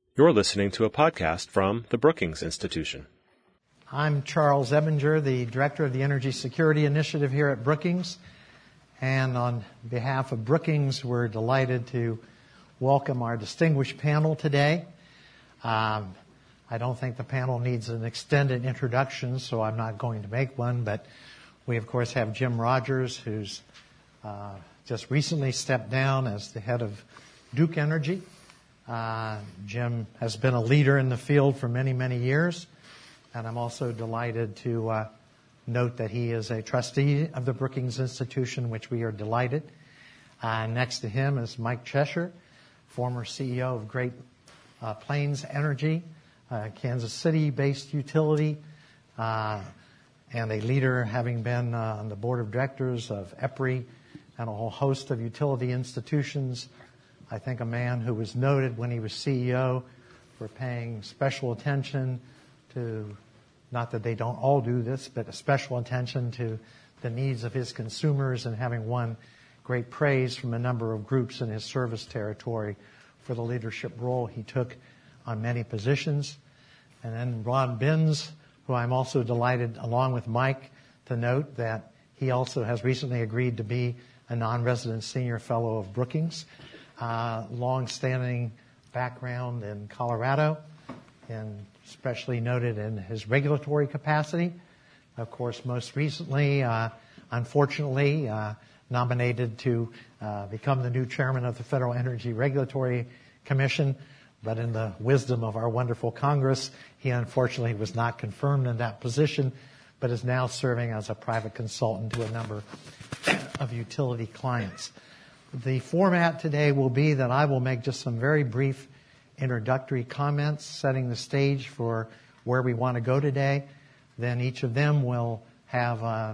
You're listening to a podcast from the Brookings Institution. I'm Charles Ebinger, the Director of the Energy Security Initiative here at Brookings. And on behalf of Brookings, we're delighted to welcome our distinguished panel today. I don't think the panel needs an extended introduction, so I'm not going to make one. But we, of course, have Jim Rogers, who's just recently stepped down as the head of Duke Energy. Jim has been a leader in the field for many, many years. And I'm also delighted to note that he is a trustee of the Brookings Institution, which we are delighted. Next to him is Mike Cheshire, former CEO of Great Plains Energy, Kansas City-based utility, and a leader having been on the board of directors of EPRI and a whole host of utility institutions. I think a man who was noted when he was CEO for paying special attention to, not that they don't all do this, but a special attention to the needs of his consumers and having won great praise from a number of groups in his service territory for the leadership role he took on many positions. And then Ron Binns, who I'm also delighted, along with Mike, to note that he also has recently agreed to be a non-resident senior fellow of Brookings. Long-standing background in Colorado, and especially noted in his regulatory capacity. Of course, most recently, unfortunately, nominated to become the new chairman of the Federal Energy Regulatory Commission. But in the wisdom of our wonderful Congress, he unfortunately was not confirmed in that position, but is now serving as a private consultant to a number of utility clients. The format today will be that I will make just some very brief introductory comments, setting the stage for where we want to go today. Then each of them will have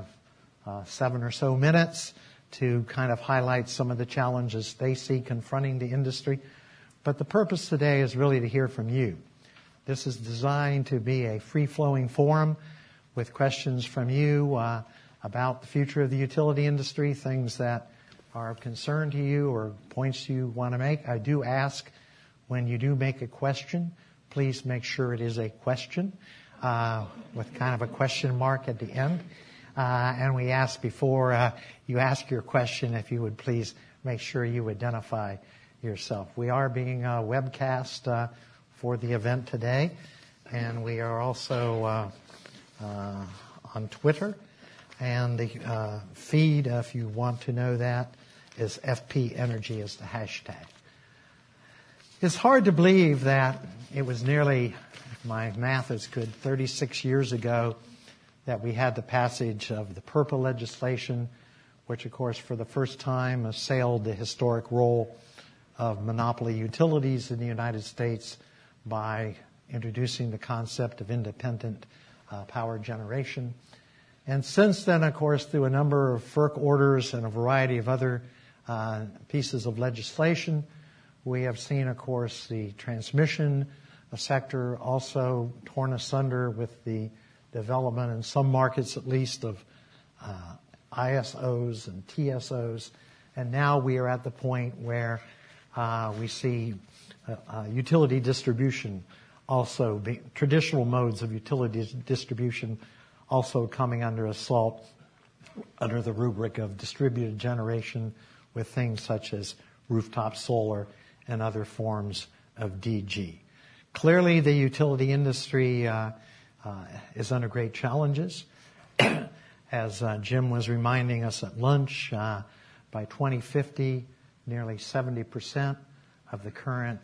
7 or so minutes to kind of highlight some of the challenges they see confronting the industry. But the purpose today is really to hear from you. This is designed to be a free-flowing forum with questions from you about the future of the utility industry, things that are of concern to you or points you want to make. I do ask, when you do make a question, please make sure it is a question with kind of a question mark at the end. And we ask before you ask your question, if you would please make sure you identify yourself. We are being webcast for the event today, and we are also on Twitter. And the feed, if you want to know that, is FP Energy is the hashtag. It's hard to believe that it was nearly, if my math is good, 36 years ago that we had the passage of the PURPA legislation, which, of course, for the first time assailed the historic role of monopoly utilities in the United States by introducing the concept of independent power generation. And since then, of course, through a number of FERC orders and a variety of other pieces of legislation, we have seen, of course, the transmission sector also torn asunder with the development in some markets, at least, of ISOs and TSOs. And now we are at the point where we see utility distribution also, traditional modes of utility distribution also coming under assault under the rubric of distributed generation with things such as rooftop solar and other forms of DG. Clearly, the utility industry is under great challenges. As Jim was reminding us at lunch, by 2050, nearly 70% of the current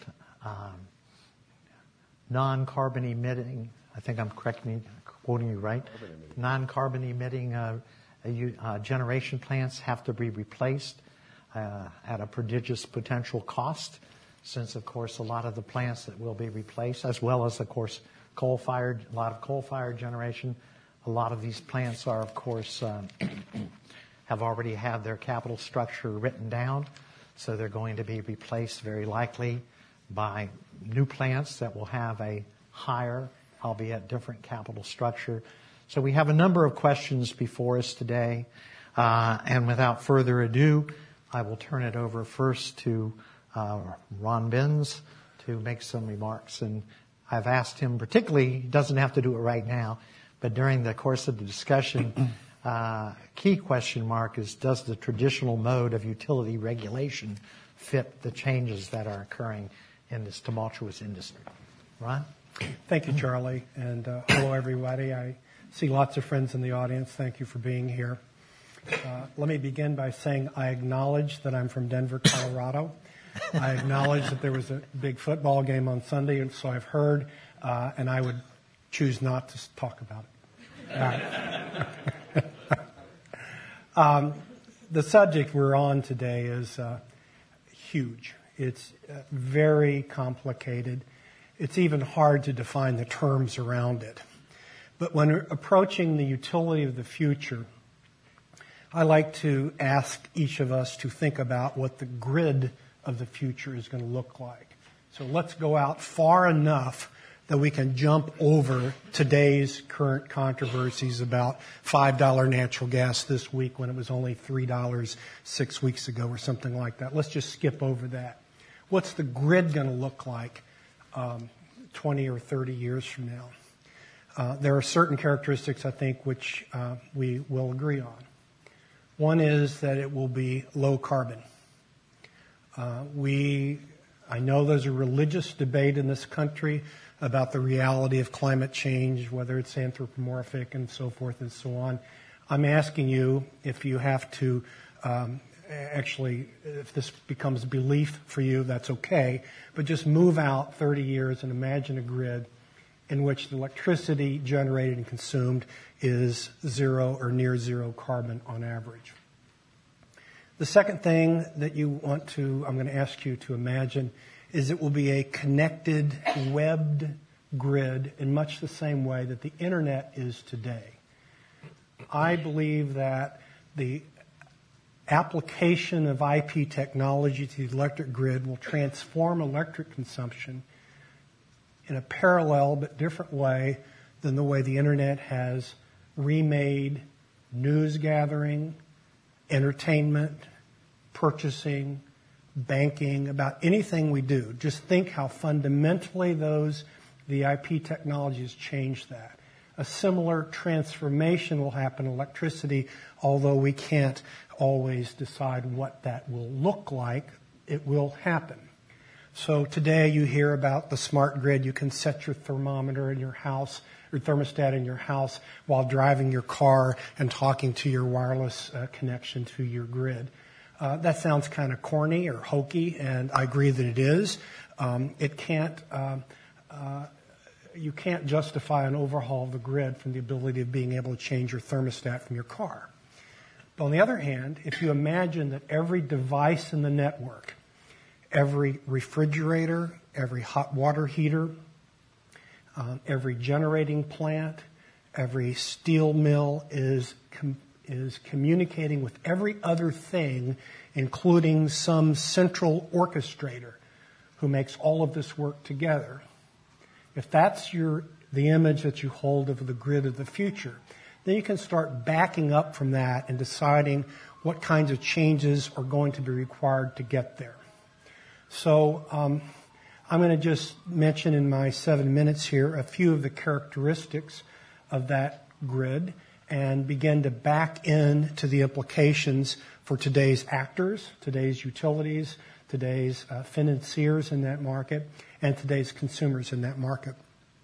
non-carbon emitting, I think I'm quoting you right, non-carbon emitting generation plants have to be replaced at a prodigious potential cost, since, of course, a lot of the plants that will be replaced, as well as, of course, a lot of coal-fired generation, a lot of these plants are, of course, have already had their capital structure written down, so they're going to be replaced very likely by new plants that will have a higher, albeit different capital structure. So we have a number of questions before us today. And without further ado, I will turn it over first to Ron Binns to make some remarks. And I've asked him particularly, he doesn't have to do it right now, but during the course of the discussion, key question mark is, does the traditional mode of utility regulation fit the changes that are occurring in this tumultuous industry? Ron? Thank you, Charlie, and hello, everybody. I see lots of friends in the audience. Thank you for being here. Let me begin by saying I acknowledge that I'm from Denver, Colorado. I acknowledge that there was a big football game on Sunday, and so I've heard, and I would choose not to talk about it. The subject we're on today is huge. It's very complicated. It's even hard to define the terms around it. But when we're approaching the utility of the future, I like to ask each of us to think about what the grid of the future is going to look like. So let's go out far enough that we can jump over today's current controversies about $5 natural gas this week when it was only $3 6 weeks ago or something like that. Let's just skip over that. What's the grid going to look like 20 or 30 years from now? There are certain characteristics, I think, which we will agree on. One is that it will be low carbon. I know there's a religious debate in this country about the reality of climate change, whether it's anthropomorphic and so forth and so on. I'm asking you, if you have to, if this becomes belief for you, that's okay, but just move out 30 years and imagine a grid in which the electricity generated and consumed is zero or near zero carbon on average. The second thing that I'm going to ask you to imagine is it will be a connected, webbed grid in much the same way that the internet is today. I believe that the application of IP technology to the electric grid will transform electric consumption in a parallel but different way than the way the internet has remade news gathering, entertainment, purchasing, banking, about anything we do. Just think how fundamentally the IP technology has changed that. A similar transformation will happen in electricity, although we can't always decide what that will look like. It will happen. So today you hear about the smart grid. You can set your thermometer in your house, or thermostat in your house, while driving your car and talking to your wireless connection to your grid. That sounds kind of corny or hokey, and I agree that it is. You can't justify an overhaul of the grid from the ability of being able to change your thermostat from your car. But on the other hand, if you imagine that every device in the network, every refrigerator, every hot water heater, every generating plant, every steel mill is communicating with every other thing, including some central orchestrator who makes all of this work together. If that's the image that you hold of the grid of the future, then you can start backing up from that and deciding what kinds of changes are going to be required to get there. So I'm going to just mention in my 7 minutes here a few of the characteristics of that grid and begin to back into the implications for today's actors, today's utilities, today's financiers in that market, and today's consumers in that market.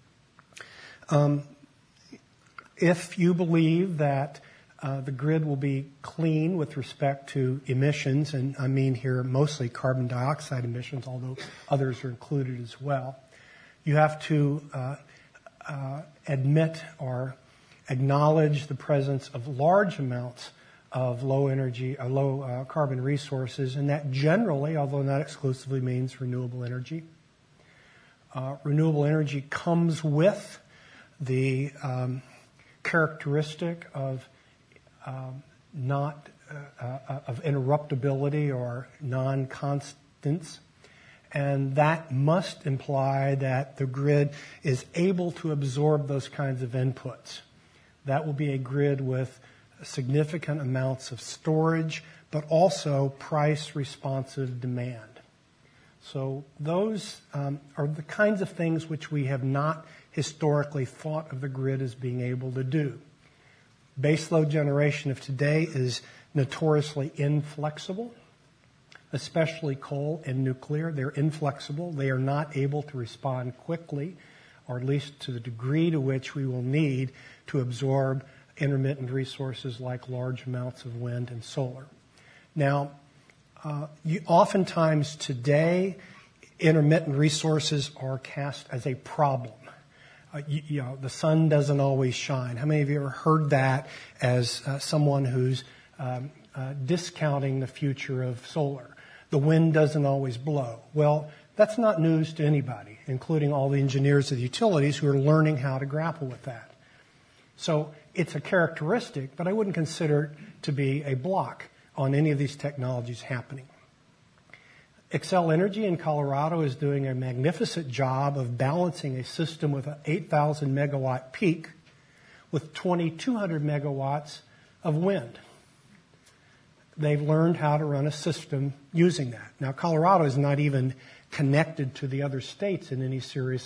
If you believe that the grid will be clean with respect to emissions, and I mean here mostly carbon dioxide emissions, although others are included as well, you have to admit or acknowledge the presence of large amounts of low carbon resources, and that generally, although not exclusively, means renewable energy. Renewable energy comes with the characteristic of interruptibility or non-constants, and that must imply that the grid is able to absorb those kinds of inputs. That will be a grid with significant amounts of storage, but also price-responsive demand. So those are the kinds of things which we have not historically thought of the grid as being able to do. Baseload generation of today is notoriously inflexible, especially coal and nuclear. They're inflexible. They are not able to respond quickly, or at least to the degree to which we will need to absorb intermittent resources like large amounts of wind and solar. Now, oftentimes today, intermittent resources are cast as a problem. The sun doesn't always shine. How many of you ever heard that as someone who's discounting the future of solar? The wind doesn't always blow. Well, that's not news to anybody, including all the engineers of the utilities who are learning how to grapple with that. So it's a characteristic, but I wouldn't consider it to be a block on any of these technologies happening. Xcel Energy in Colorado is doing a magnificent job of balancing a system with an 8,000 megawatt peak with 2,200 megawatts of wind. They've learned how to run a system using that. Now, Colorado is not even connected to the other states in any serious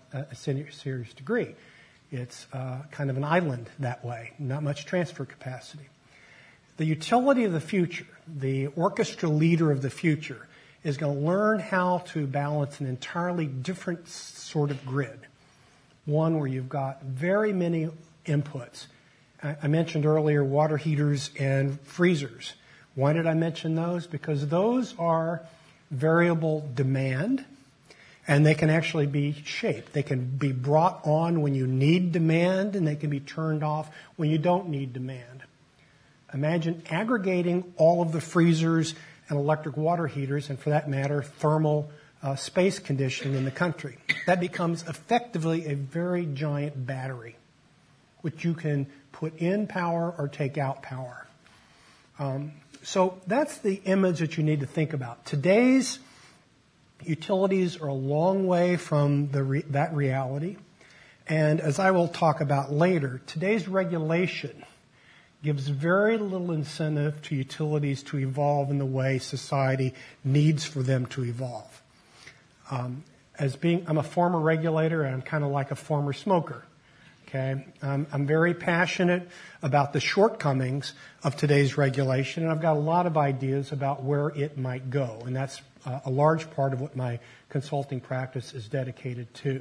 degree. It's kind of an island that way, not much transfer capacity. The utility of the future, the orchestra leader of the future, is going to learn how to balance an entirely different sort of grid. One where you've got very many inputs. I mentioned earlier water heaters and freezers. Why did I mention those? Because those are variable demand, and they can actually be shaped. They can be brought on when you need demand, and they can be turned off when you don't need demand. Imagine aggregating all of the freezers and electric water heaters, and for that matter, thermal space conditioning in the country. That becomes effectively a very giant battery, which you can put in power or take out power. So that's the image that you need to think about. Today's utilities are a long way from that reality. And as I will talk about later, today's regulation gives very little incentive to utilities to evolve in the way society needs for them to evolve. I'm a former regulator, and I'm kind of like a former smoker. Okay, I'm very passionate about the shortcomings of today's regulation, and I've got a lot of ideas about where it might go, and that's a large part of what my consulting practice is dedicated to.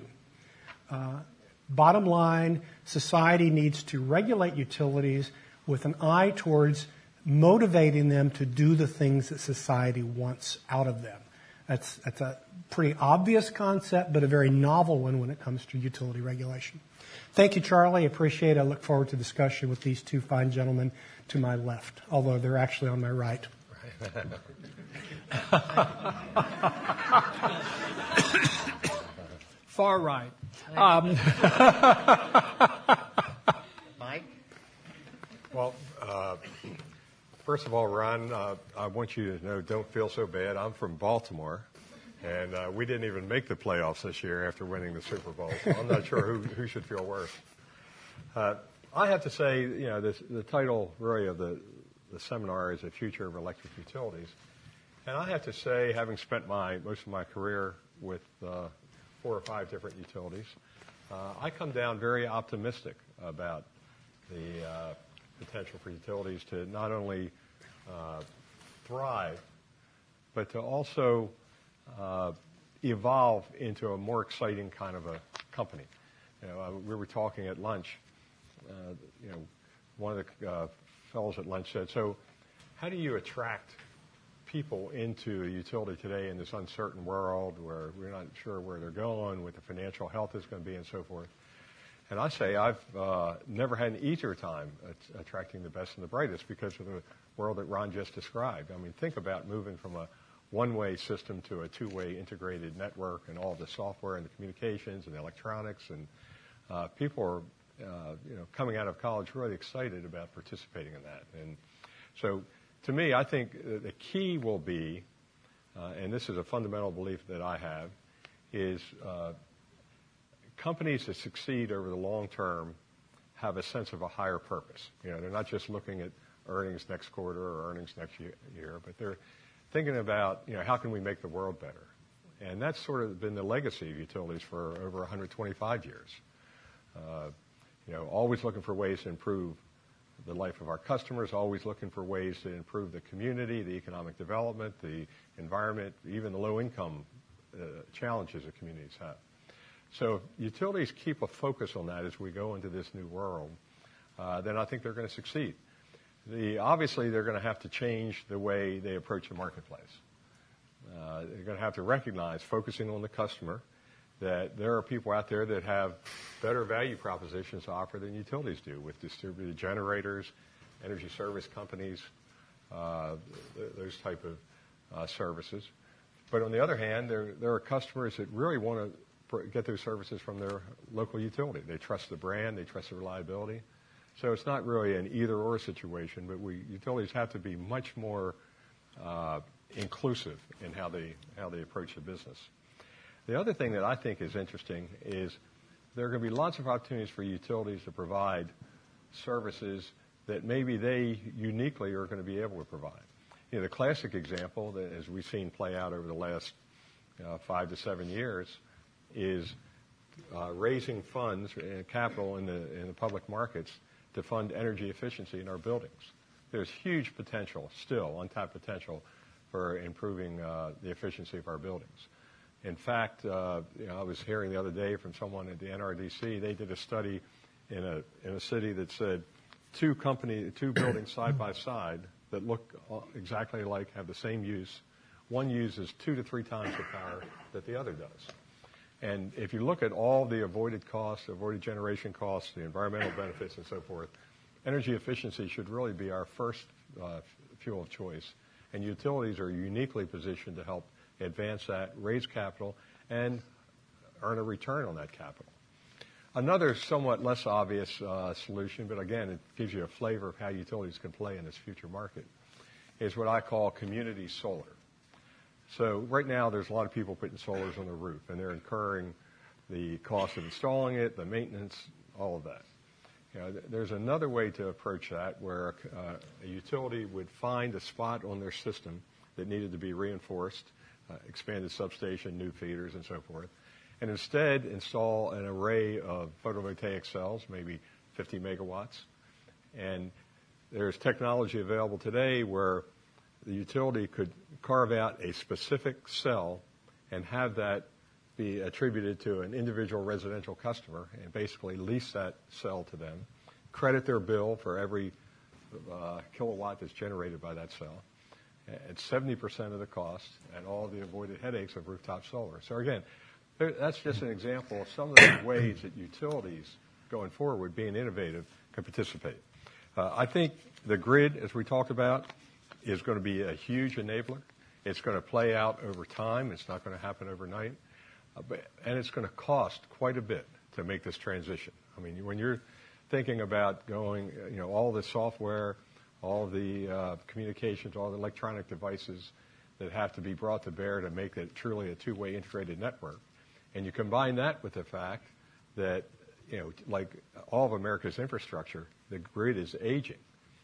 Bottom line, society needs to regulate utilities with an eye towards motivating them to do the things that society wants out of them. That's a pretty obvious concept, but a very novel one when it comes to utility regulation. Thank you, Charlie. I appreciate it. I look forward to discussion with these two fine gentlemen to my left, although they're actually on my right. Far right. Mike? Well, first of all, Ron, I want you to know, don't feel so bad. I'm from Baltimore, and we didn't even make the playoffs this year after winning the Super Bowl, so I'm not sure who should feel worse. I have to say, the title really of the seminar is The Future of Electric Utilities. And I have to say, having spent most of my career with 4 or 5 different utilities, I come down very optimistic about the potential for utilities to not only thrive, but to also evolve into a more exciting kind of a company. We were talking at lunch. One of the fellows at lunch said, "So, how do you attract people into a utility today in this uncertain world where we're not sure where they're going, what the financial health is going to be, and so forth?" And I say I've never had an easier time attracting the best and the brightest because of the world that Ron just described. I mean, think about moving from a one-way system to a two-way integrated network and all the software and the communications and the electronics. And people are, coming out of college really excited about participating in that. And so to me, I think the key will be, and this is a fundamental belief that I have, is companies that succeed over the long term have a sense of a higher purpose. They're not just looking at earnings next quarter or earnings next year, but they're thinking about, how can we make the world better? And that's sort of been the legacy of utilities for over 125 years. Always looking for ways to improve the life of our customers, always looking for ways to improve the community, the economic development, the environment, even the low-income challenges that communities have. So if utilities keep a focus on that as we go into this new world, then I think they're going to succeed. Obviously, they're going to have to change the way they approach the marketplace. They're going to have to recognize, focusing on the customer, that there are people out there that have better value propositions to offer than utilities do, with distributed generators, energy service companies, those type of services. But on the other hand, there are customers that really want to get those services from their local utility. They trust the brand, they trust the reliability. So it's not really an either-or situation, but utilities have to be much more inclusive in how they approach the business. The other thing that I think is interesting is there are going to be lots of opportunities for utilities to provide services that maybe they uniquely are going to be able to provide. The classic example that, as we've seen play out over the last 5 to 7 years, is raising funds and capital in the public markets to fund energy efficiency in our buildings. There's huge potential, still untapped potential, for improving the efficiency of our buildings. In fact, I was hearing the other day from someone at the NRDC. They did a study in a city that said two buildings side by side that look exactly alike, have the same use. One uses 2 to 3 times the power that the other does. And if you look at all the avoided costs, avoided generation costs, the environmental benefits, and so forth, energy efficiency should really be our first fuel of choice. And utilities are uniquely positioned to help advance that, raise capital, and earn a return on that capital. Another somewhat less obvious solution, but again, it gives you a flavor of how utilities can play in this future market, is what I call community solar. So right now, there's a lot of people putting solars on the roof, and they're incurring the cost of installing it, the maintenance, all of that. There's another way to approach that, where a utility would find a spot on their system that needed to be reinforced, expanded substation, new feeders, and so forth, and instead install an array of photovoltaic cells, maybe 50 megawatts. And there's technology available today where the utility could carve out a specific cell and have that be attributed to an individual residential customer and basically lease that cell to them, credit their bill for every kilowatt that's generated by that cell at 70% of the cost and all the avoided headaches of rooftop solar. So again, that's just an example of some of the ways that utilities going forward, being innovative, can participate. I think the grid, as we talked about, is going to be a huge enabler. It's going to play out over time. It's not going to happen overnight. And it's going to cost quite a bit to make this transition. I mean, when you're thinking about going, all the software, all the communications, all the electronic devices that have to be brought to bear to make it truly a two-way integrated network, and you combine that with the fact that, like all of America's infrastructure, the grid is aging.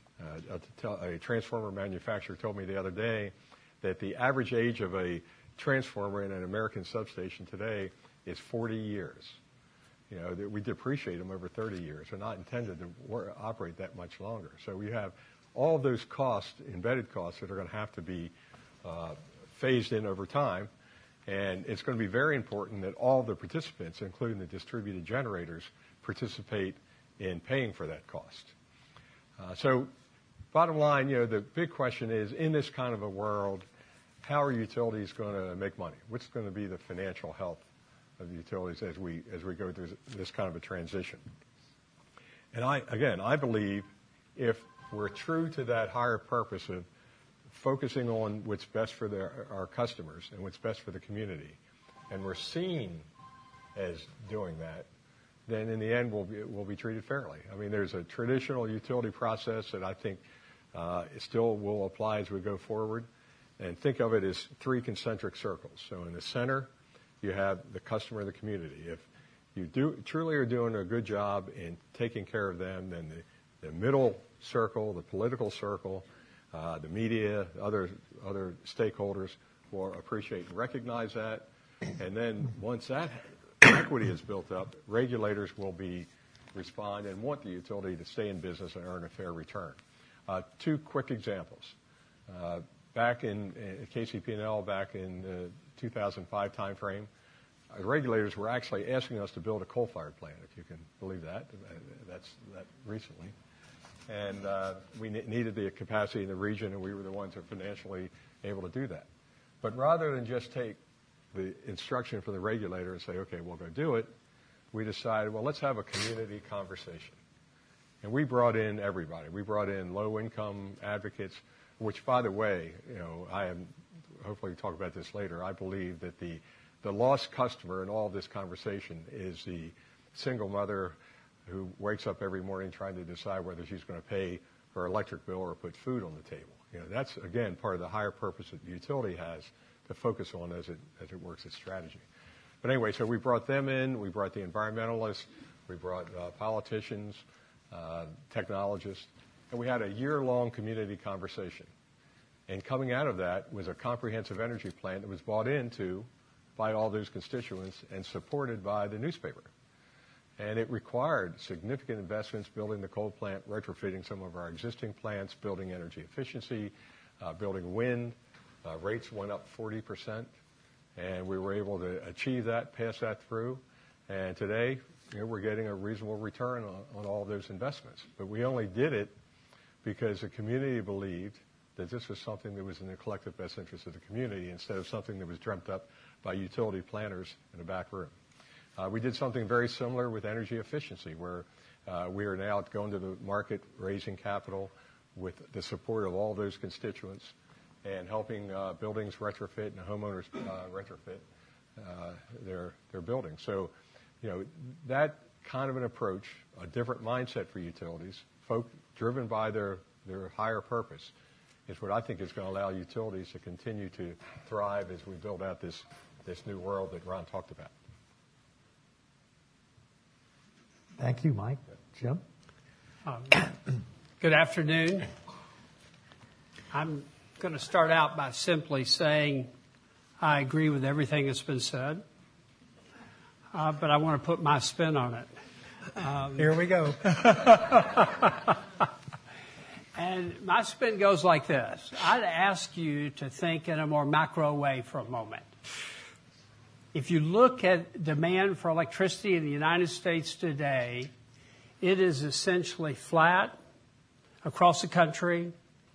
A transformer manufacturer told me the other day that the average age of a transformer in an American substation today is 40 years. That we depreciate them over 30 years. They're not intended to operate that much longer. So we have all of those costs, embedded costs, that are going to have to be phased in over time. And it's going to be very important that all the participants, including the distributed generators, participate in paying for that cost. So bottom line, the big question is, in this kind of a world, how are utilities going to make money? What's going to be the financial health of utilities as we go through this kind of a transition? And I believe if we're true to that higher purpose of focusing on what's best for our customers and what's best for the community, and we're seen as doing that, then in the end we'll be treated fairly. I mean, there's a traditional utility process that I think still will apply as we go forward. And think of it as 3 concentric circles. So in the center, you have the customer and the community. If you truly are doing a good job in taking care of them, then the middle circle, the political circle, the media, other stakeholders will appreciate and recognize that. And then once that equity is built up, regulators will respond and want the utility to stay in business and earn a fair return. Two quick examples. Back in KCP&L, back in the 2005 timeframe, regulators were actually asking us to build a coal-fired plant, if you can believe that. That's that recently. And we needed the capacity in the region, and we were the ones that were financially able to do that. But rather than just take the instruction from the regulator and say, okay, we'll go do it, we decided, well, let's have a community conversation. And we brought in everybody. We brought in low-income advocates, which, by the way, I am, hopefully we'll talk about this later, I believe that the lost customer in all of this conversation is the single mother who wakes up every morning trying to decide whether she's going to pay her electric bill or put food on the table. That's, again, part of the higher purpose that the utility has to focus on as it works its strategy. But anyway, so we brought them in. We brought the environmentalists. We brought politicians, technologists. And we had a year-long community conversation. And coming out of that was a comprehensive energy plan that was bought into by all those constituents and supported by the newspaper. And it required significant investments building the coal plant, retrofitting some of our existing plants, building energy efficiency, building wind. Rates went up 40%, and we were able to achieve that, pass that through. And today, we're getting a reasonable return on all those investments. But we only did it because the community believed that this was something that was in the collective best interest of the community instead of something that was dreamt up by utility planners in the back room. We did something very similar with energy efficiency, where we are now going to the market, raising capital with the support of all those constituents and helping buildings retrofit and homeowners retrofit their buildings. So, that kind of an approach, a different mindset for utilities, folk driven by their higher purpose, is what I think is going to allow utilities to continue to thrive as we build out this new world that Ron talked about. Thank you, Mike. Jim? Good afternoon. I'm going to start out by simply saying I agree with everything that's been said, but I want to put my spin on it. Here we go. And my spin goes like this. I'd ask you to think in a more macro way for a moment. If you look at demand for electricity in the United States today, it is essentially flat across the country.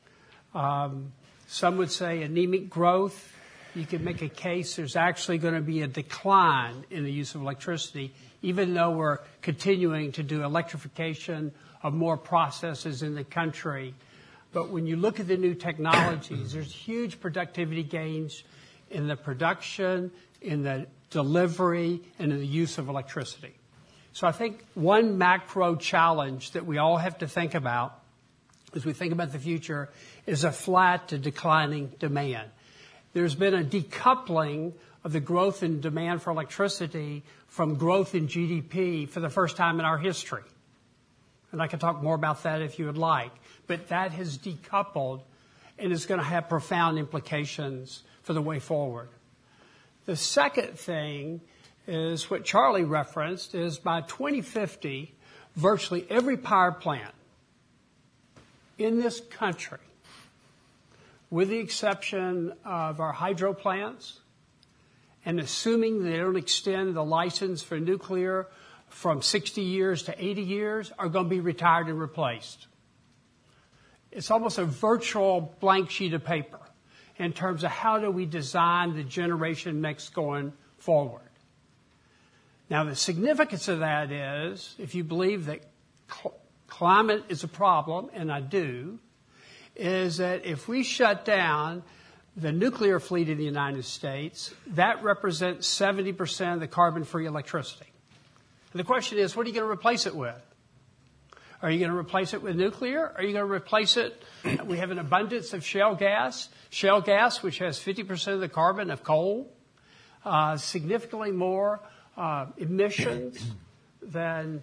Some would say anemic growth. You could make a case there's actually going to be a decline in the use of electricity, even though we're continuing to do electrification of more processes in the country. But when you look at the new technologies, there's huge productivity gains in the production, in the delivery, and in the use of electricity. So I think one macro challenge that we all have to think about as we think about the future is a flat to declining demand. There's been a decoupling of the growth in demand for electricity from growth in GDP for the first time in our history. And I can talk more about that if you would like. But that has decoupled and is going to have profound implications for the way forward. The second thing is what Charlie referenced, is by 2050, virtually every power plant in this country, with the exception of our hydro plants, and assuming they don't extend the license for nuclear from 60 years to 80 years, are going to be retired and replaced. It's almost a virtual blank sheet of paper in terms of how do we design the generation mix going forward. Now, the significance of that is, if you believe that climate is a problem, and I do, is that if we shut down the nuclear fleet in the United States, that represents 70% of the carbon-free electricity. And the question is, what are you going to replace it with? Are you going to replace it with nuclear? Are you going to replace it? We have an abundance of shale gas, which has 50% of the carbon of coal, significantly more emissions than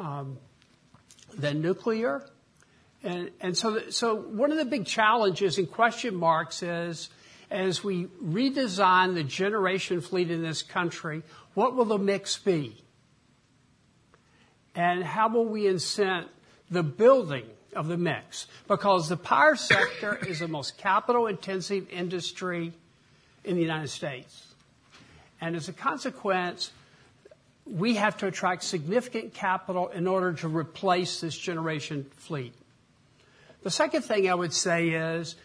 nuclear. And so one of the big challenges and question marks is as we redesign the generation fleet in this country, what will the mix be? And how will we incent the building of the mix? Because the power sector is the most capital-intensive industry in the United States. And as a consequence, we have to attract significant capital in order to replace this generation fleet. The second thing I would say is,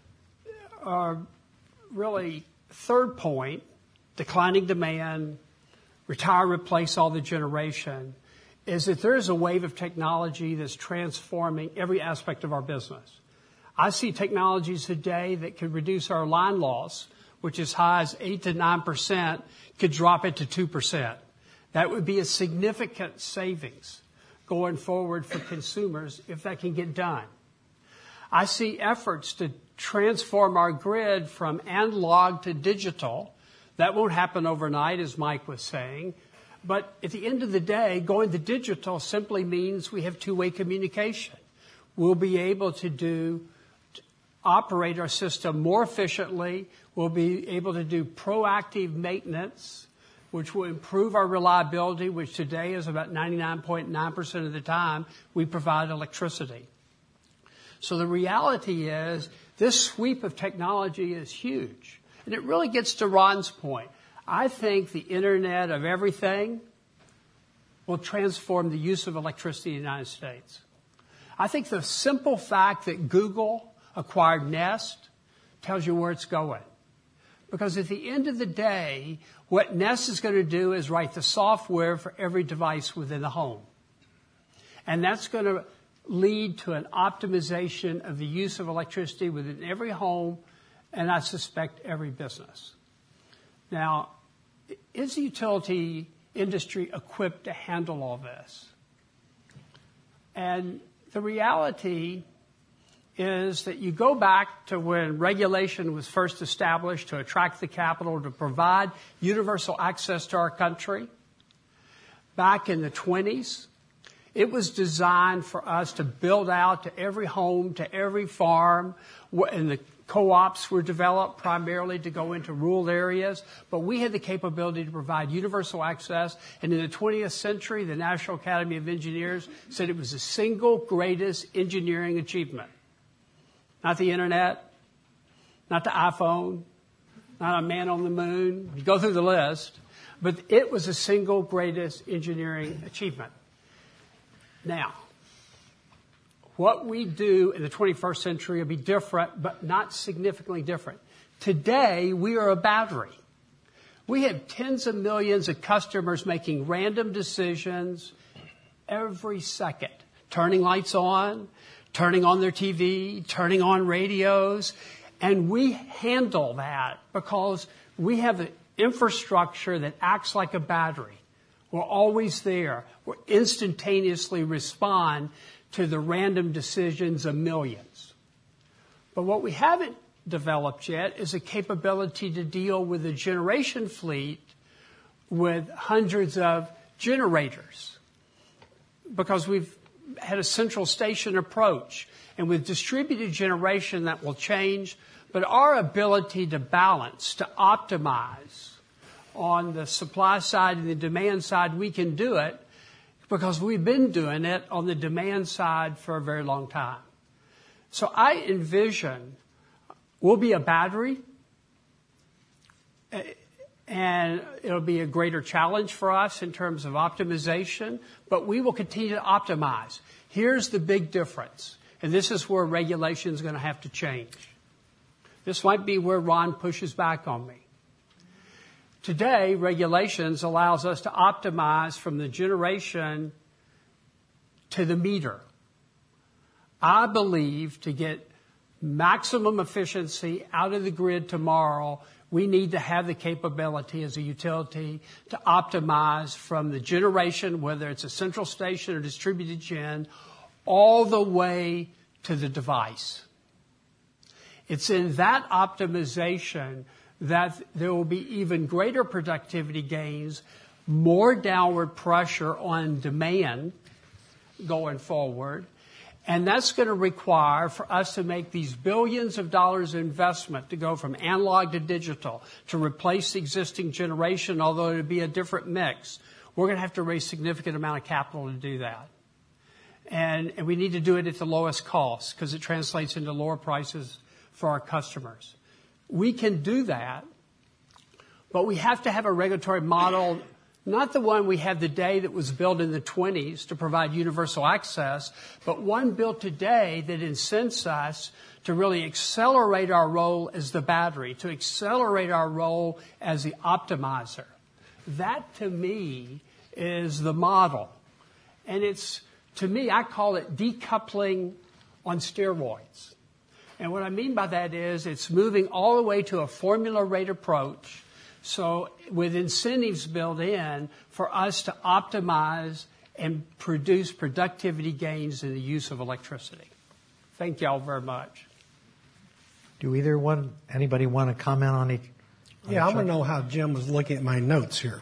really, third point, declining demand, retire, replace all the generation, is that there is a wave of technology that's transforming every aspect of our business. I see technologies today that could reduce our line loss, which is high as 8 to 9%, could drop it to 2%. That would be a significant savings going forward for consumers if that can get done. I see efforts to transform our grid from analog to digital. That won't happen overnight, as Mike was saying. But at the end of the day, going to digital simply means we have two-way communication. We'll be able to operate our system more efficiently. We'll be able to do proactive maintenance, which will improve our reliability, which today is about 99.9% of the time we provide electricity. So the reality is this sweep of technology is huge. And it really gets to Ron's point. I think the Internet of Everything will transform the use of electricity in the United States. I think the simple fact that Google acquired Nest tells you where it's going. Because at the end of the day, what Nest is going to do is write the software for every device within the home. And that's going to lead to an optimization of the use of electricity within every home, and I suspect every business. Now, is the utility industry equipped to handle all this? And the reality is that you go back to when regulation was first established to attract the capital to provide universal access to our country. Back in the 1920s, it was designed for us to build out to every home, to every farm, and the co-ops were developed primarily to go into rural areas, but we had the capability to provide universal access. And in the 20th century, the National Academy of Engineers said it was the single greatest engineering achievement. Not the internet, not the iPhone, not a man on the moon. You go through the list, but it was the single greatest engineering achievement. Now, what we do in the 21st century will be different, but not significantly different. Today, we are a battery. We have tens of millions of customers making random decisions every second, turning lights on, turning on their TV, turning on radios, and we handle that because we have an infrastructure that acts like a battery. We're always there. We instantaneously respond to the random decisions of millions. But what we haven't developed yet is a capability to deal with a generation fleet with hundreds of generators, because we've had a central station approach. And with distributed generation, that will change. But our ability to balance, to optimize on the supply side and the demand side, we can do it because we've been doing it on the demand side for a very long time. So I envision we'll be a battery, and it'll be a greater challenge for us in terms of optimization, but we will continue to optimize. Here's the big difference, and this is where regulation is going to have to change. This might be where Ron pushes back on me. Today, regulations allows us to optimize from the generation to the meter. I believe to get maximum efficiency out of the grid tomorrow, we need to have the capability as a utility to optimize from the generation, whether it's a central station or distributed gen, all the way to the device. It's in that optimization that there will be even greater productivity gains, more downward pressure on demand going forward, And that's going to require for us to make these billions of dollars investment to go from analog to digital, to replace the existing generation, although it would be a different mix. We're going to have to raise a significant amount of capital to do that. And we need to do it at the lowest cost because it translates into lower prices for our customers. We can do that, but we have to have a regulatory model, not the one we have today that was built in the 1920s to provide universal access, but one built today that incents us to really accelerate our role as the battery, to accelerate our role as the optimizer. That, to me, is the model. And it's, to me, I call it decoupling on steroids. And what I mean by that is it's moving all the way to a formula rate approach, so with incentives built in for us to optimize and produce productivity gains in the use of electricity. Thank you all very much. Do anybody want to comment on each? Yeah, I want to know how Jim was looking at my notes here.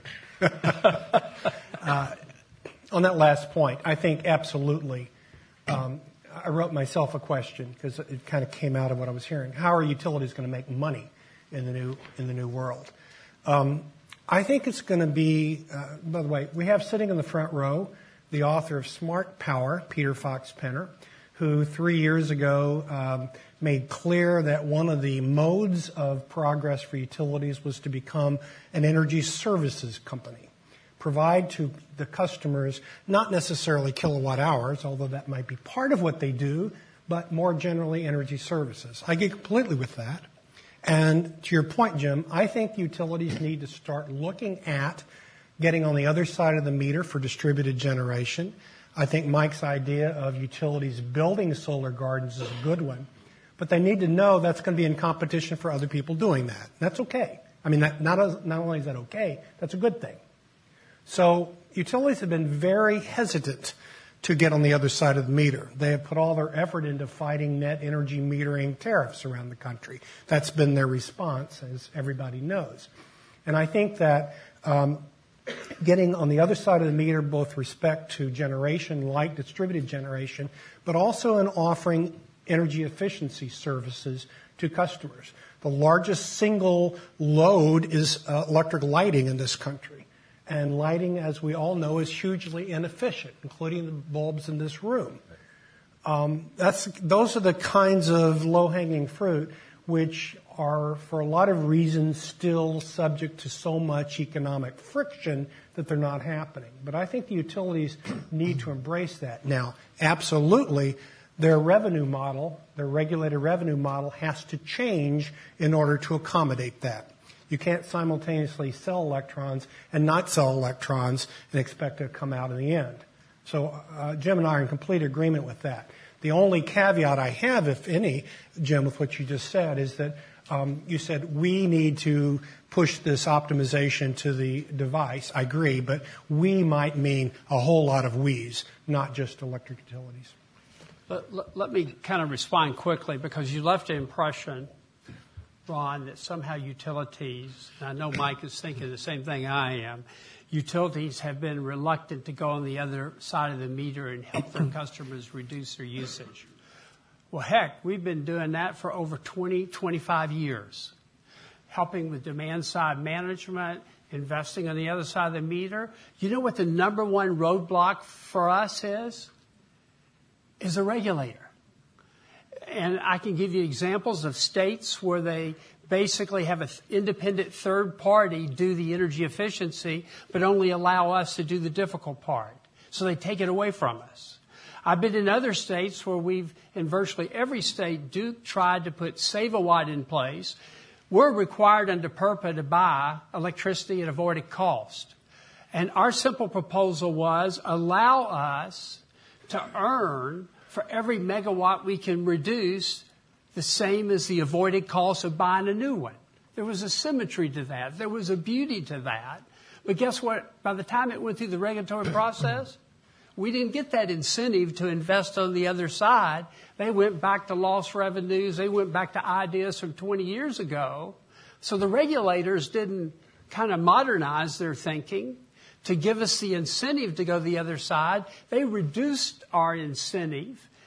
On that last point, I think absolutely. I wrote myself a question because it kind of came out of what I was hearing. How are utilities going to make money in the new world? I think it's going to be. By the way, we have sitting in the front row the author of Smart Power, Peter Fox-Penner, who 3 years ago made clear that one of the modes of progress for utilities was to become an energy services company. Provide to the customers not necessarily kilowatt hours, although that might be part of what they do, but more generally energy services. I get completely with that. And to your point, Jim, I think utilities need to start looking at getting on the other side of the meter for distributed generation. I think Mike's idea of utilities building solar gardens is a good one. But they need to know that's going to be in competition for other people doing that. That's okay. I mean, not only is that okay, that's a good thing. So utilities have been very hesitant to get on the other side of the meter. They have put all their effort into fighting net energy metering tariffs around the country. That's been their response, as everybody knows. And I think that getting on the other side of the meter, both with respect to generation, like distributed generation, but also in offering energy efficiency services to customers. The largest single load is electric lighting in this country. And lighting, as we all know, is hugely inefficient, including the bulbs in this room. Those are the kinds of low-hanging fruit which are, for a lot of reasons, still subject to so much economic friction that they're not happening. But I think the utilities need to embrace that. Now, absolutely, their revenue model, their regulated revenue model, has to change in order to accommodate that. You can't simultaneously sell electrons and not sell electrons and expect it to come out in the end. So Jim and I are in complete agreement with that. The only caveat I have, if any, Jim, with what you just said, is that you said we need to push this optimization to the device. I agree, but we might mean a whole lot of we's, not just electric utilities. Let me kind of respond quickly because you left the impression, Ron, that somehow utilities, and I know Mike is thinking the same thing I am, utilities have been reluctant to go on the other side of the meter and help their customers reduce their usage. Well, heck, we've been doing that for over 20, 25 years, helping with demand side management, investing on the other side of the meter. You know what the number one roadblock for us is? Is a regulator. And I can give you examples of states where they basically have an independent third party do the energy efficiency, but only allow us to do the difficult part. So they take it away from us. I've been in other states where we've, in virtually every state, Duke tried to put Save-A-Watt in place. We're required under PURPA to buy electricity at avoided cost. And our simple proposal was allow us to earn for every megawatt we can reduce the same as the avoided cost of buying a new one. There was a symmetry to that. There was a beauty to that. But guess what? By the time it went through the regulatory process, we didn't get that incentive to invest on the other side. They went back to lost revenues. They went back to ideas from 20 years ago. So the regulators didn't kind of modernize their thinking to give us the incentive to go the other side. They reduced our incentive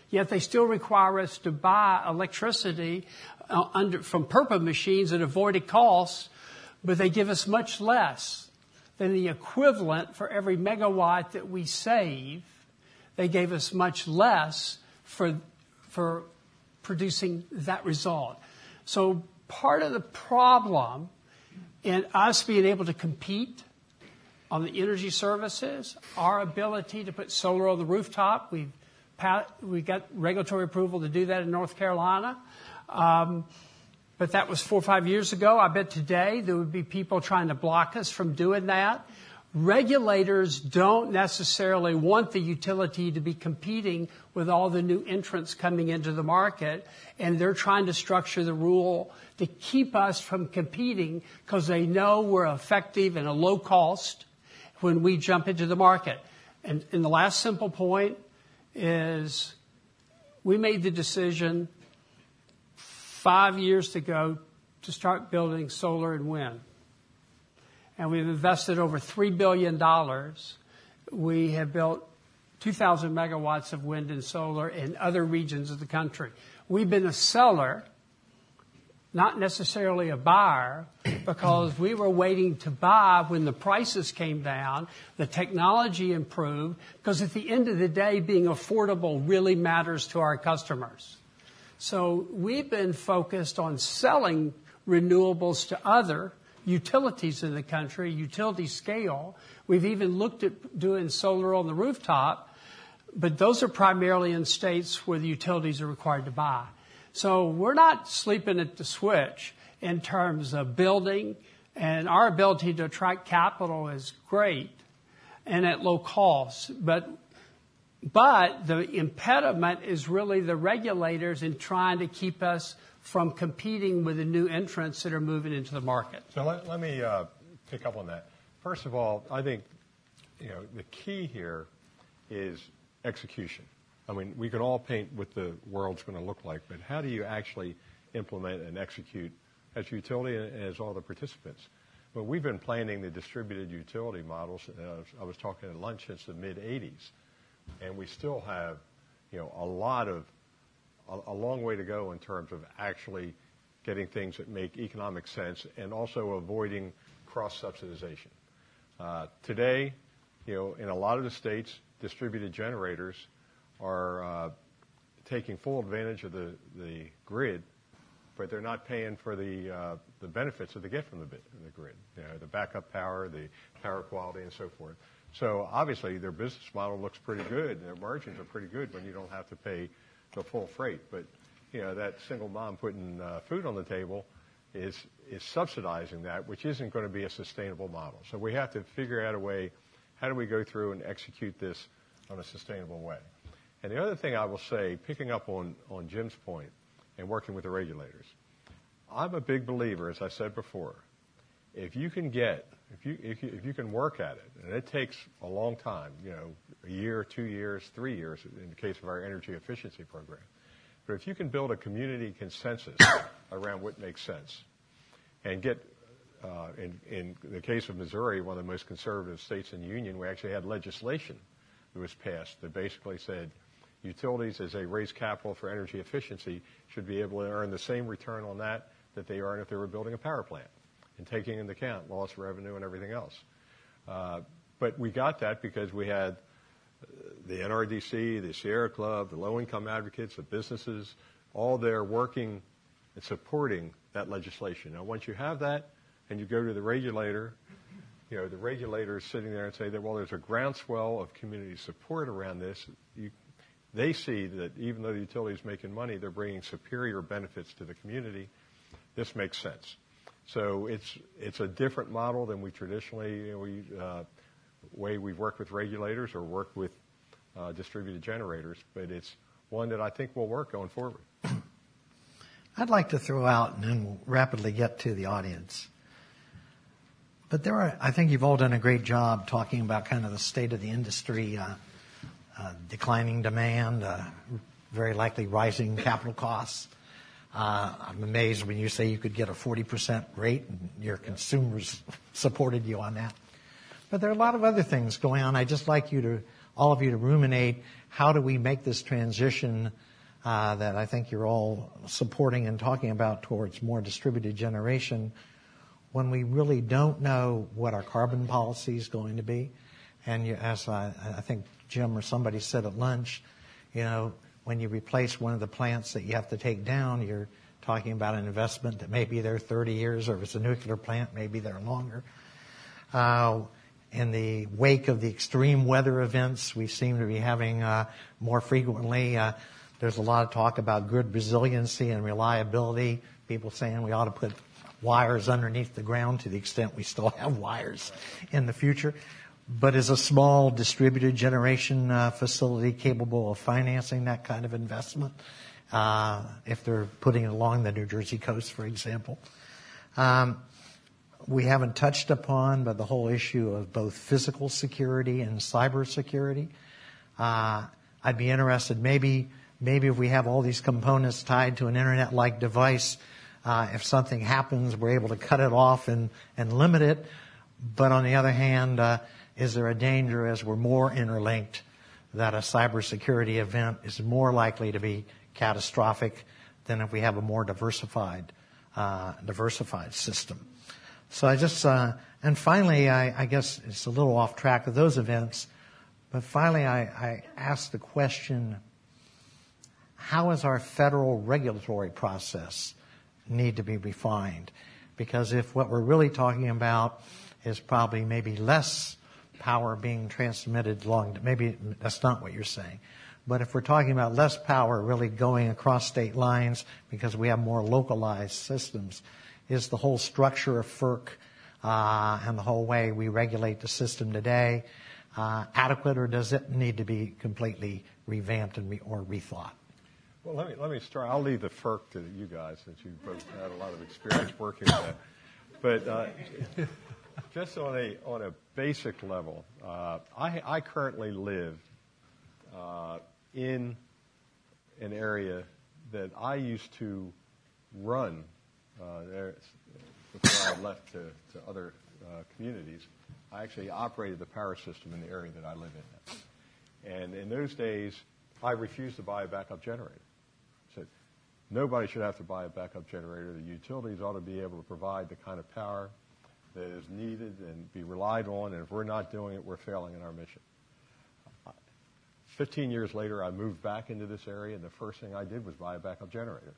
yet they still require us to buy electricity from PURPA machines at avoided costs, but they give us much less than the equivalent for every megawatt that we save. They gave us much less for producing that result. So part of the problem in us being able to compete on the energy services, our ability to put solar on the rooftop, we got regulatory approval to do that in North Carolina. But that was 4 or 5 years ago. I bet today there would be people trying to block us from doing that. Regulators don't necessarily want the utility to be competing with all the new entrants coming into the market, and they're trying to structure the rule to keep us from competing because they know we're effective and a low cost when we jump into the market. And the last simple point is we made the decision 5 years ago to start building solar and wind. And we've invested over $3 billion. We have built 2,000 megawatts of wind and solar in other regions of the country. We've been a seller, not necessarily a buyer, because we were waiting to buy when the prices came down, the technology improved, because at the end of the day, being affordable really matters to our customers. So we've been focused on selling renewables to other utilities in the country, utility scale. We've even looked at doing solar on the rooftop, but those are primarily in states where the utilities are required to buy. So we're not sleeping at the switch in terms of building, and our ability to attract capital is great and at low cost. But the impediment is really the regulators in trying to keep us from competing with the new entrants that are moving into the market. So let me pick up on that. First of all, I think the key here is execution. I mean, we can all paint what the world's going to look like, but how do you actually implement and execute as a utility and as all the participants? Well, we've been planning the distributed utility models. I was talking at lunch since the mid-'80s, and we still have a long way to go in terms of actually getting things that make economic sense and also avoiding cross-subsidization. Today, in a lot of the states, distributed generators are taking full advantage of the grid, but they're not paying for the benefits that they get from the grid, the backup power, the power quality, and so forth. So obviously their business model looks pretty good, and their margins are pretty good when you don't have to pay the full freight. But that single mom putting food on the table is subsidizing that, which isn't going to be a sustainable model. So we have to figure out a way, how do we go through and execute this on a sustainable way? And the other thing I will say, picking up on Jim's point and working with the regulators, I'm a big believer, as I said before, if you can work at it, and it takes a long time, a year, 2 years, 3 years in the case of our energy efficiency program. But if you can build a community consensus around what makes sense and get, in the case of Missouri, one of the most conservative states in the union, we actually had legislation that was passed that basically said utilities, as they raise capital for energy efficiency, should be able to earn the same return on that they earn if they were building a power plant, and taking into account lost revenue and everything else. But we got that because we had the NRDC, the Sierra Club, the low-income advocates, the businesses, all there working and supporting that legislation. Now, once you have that and you go to the regulator, the regulator is sitting there and say that, well, there's a groundswell of community support around this. They see that even though the utility is making money, they're bringing superior benefits to the community. This makes sense. So it's a different model than we traditionally, way we've worked with regulators or worked with distributed generators, but it's one that I think will work going forward. I'd like to throw out, and then we'll rapidly get to the audience. But I think you've all done a great job talking about kind of the state of the industry, declining demand, very likely rising capital costs. I'm amazed when you say you could get a 40% rate and your consumers supported you on that. But there are a lot of other things going on. I'd just like all of you to ruminate, how do we make this transition that I think you're all supporting and talking about towards more distributed generation when we really don't know what our carbon policy is going to be. And as I think Jim or somebody said at lunch, when you replace one of the plants that you have to take down, you're talking about an investment that may be there 30 years, or if it's a nuclear plant, maybe there longer. In the wake of the extreme weather events we seem to be having more frequently, there's a lot of talk about grid resiliency and reliability. People saying we ought to put wires underneath the ground to the extent we still have wires in the future. But is a small distributed generation facility capable of financing that kind of investment if they're putting it along the New Jersey coast, for example? We haven't touched upon, but the whole issue of both physical security and cyber security. I'd be interested, maybe if we have all these components tied to an internet-like device, if something happens, we're able to cut it off and limit it. But on the other hand, is there a danger as we're more interlinked that a cybersecurity event is more likely to be catastrophic than if we have a more diversified system? So and finally, I guess it's a little off track of those events, but finally I asked the question, how is our federal regulatory process need to be refined? Because if what we're really talking about is probably maybe less power being transmitted maybe that's not what you're saying. But if we're talking about less power really going across state lines because we have more localized systems, is the whole structure of FERC and the whole way we regulate the system today adequate, or does it need to be completely revamped or rethought? Well, let me start. I'll leave the FERC to you guys, since you both had a lot of experience working with that. But just on a basic level, I currently live in an area that I used to run there before I left to other communities. I actually operated the power system in the area that I live in. And in those days, I refused to buy a backup generator. I said, nobody should have to buy a backup generator. The utilities ought to be able to provide the kind of power that is needed and be relied on, and if we're not doing it, we're failing in our mission. 15 years later, I moved back into this area, and the first thing I did was buy a backup generator.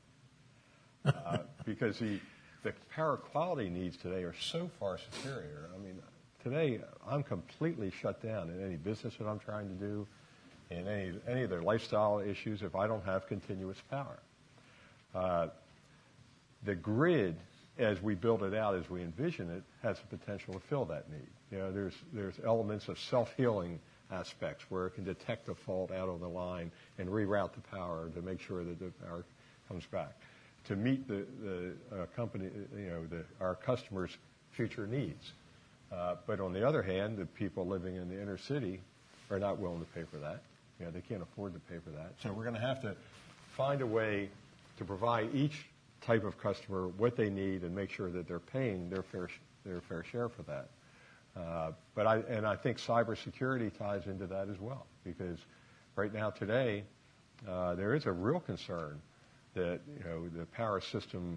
Because the power quality needs today are so far superior. I mean, today I'm completely shut down in any business that I'm trying to do, in any of their lifestyle issues, if I don't have continuous power. The grid, as we build it out, as we envision it, has the potential to fill that need. There's elements of self-healing aspects where it can detect a fault out on the line and reroute the power to make sure that the power comes back to meet the company, our customers' future needs. But on the other hand, the people living in the inner city are not willing to pay for that. They can't afford to pay for that. So we're going to have to find a way to provide each type of customer what they need and make sure that they're paying their fair share for that. But I think cybersecurity ties into that as well, because right now today there is a real concern that the power system,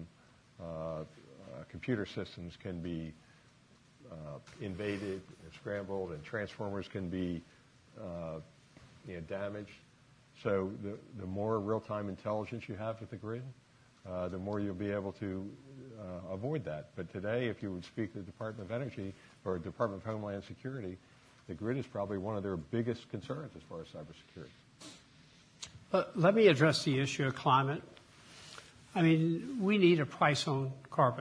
computer systems can be invaded and scrambled, and transformers can be damaged. So the more real-time intelligence you have with the grid, the more you'll be able to avoid that. But today, if you would speak to the Department of Energy or Department of Homeland Security, the grid is probably one of their biggest concerns as far as cybersecurity. Let me address the issue of climate. I mean, we need a price on carbon.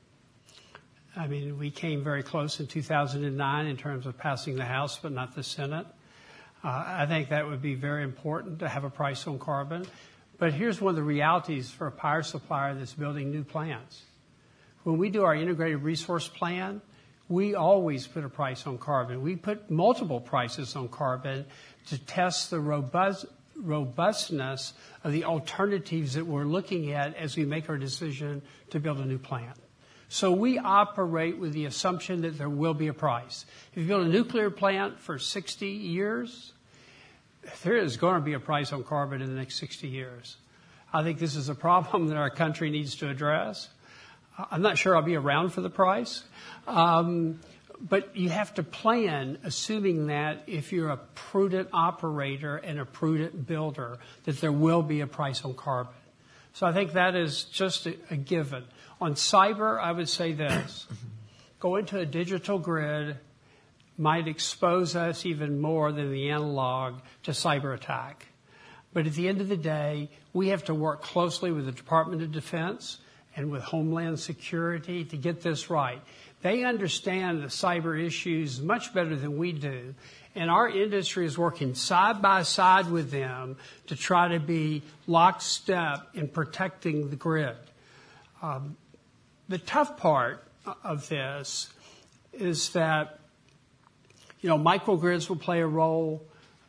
I mean, we came very close in 2009 in terms of passing the House, but not the Senate. I think that would be very important to have a price on carbon. But here's one of the realities for a power supplier that's building new plants. When we do our integrated resource plan, we always put a price on carbon. We put multiple prices on carbon to test the robustness of the alternatives that we're looking at as we make our decision to build a new plant. So we operate with the assumption that there will be a price. If you build a nuclear plant for 60 years, there is going to be a price on carbon in the next 60 years. I think this is a problem that our country needs to address. I'm not sure I'll be around for the price. But you have to plan, assuming that if you're a prudent operator and a prudent builder, that there will be a price on carbon. So I think that is just a given. On cyber, I would say this. Going to a digital grid might expose us even more than the analog to cyber attack. But at the end of the day, we have to work closely with the Department of Defense and with Homeland Security to get this right. They understand the cyber issues much better than we do, and our industry is working side by side with them to try to be lockstep in protecting the grid. The tough part of this is that, microgrids will play a role.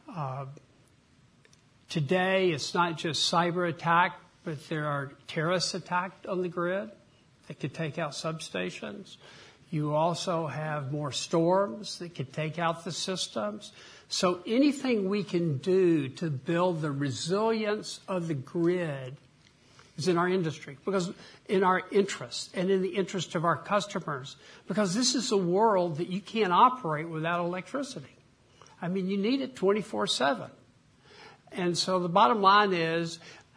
Today, it's not just cyber attack, but there are terrorist attacks on the grid that could take out substations. You also have more storms that could take out the systems. So anything we can do to build the resilience of the grid is in our industry, because in our interest and in the interest of our customers, because this is a world that you can't operate without electricity. I mean, you need it 24/7. And so the bottom line is,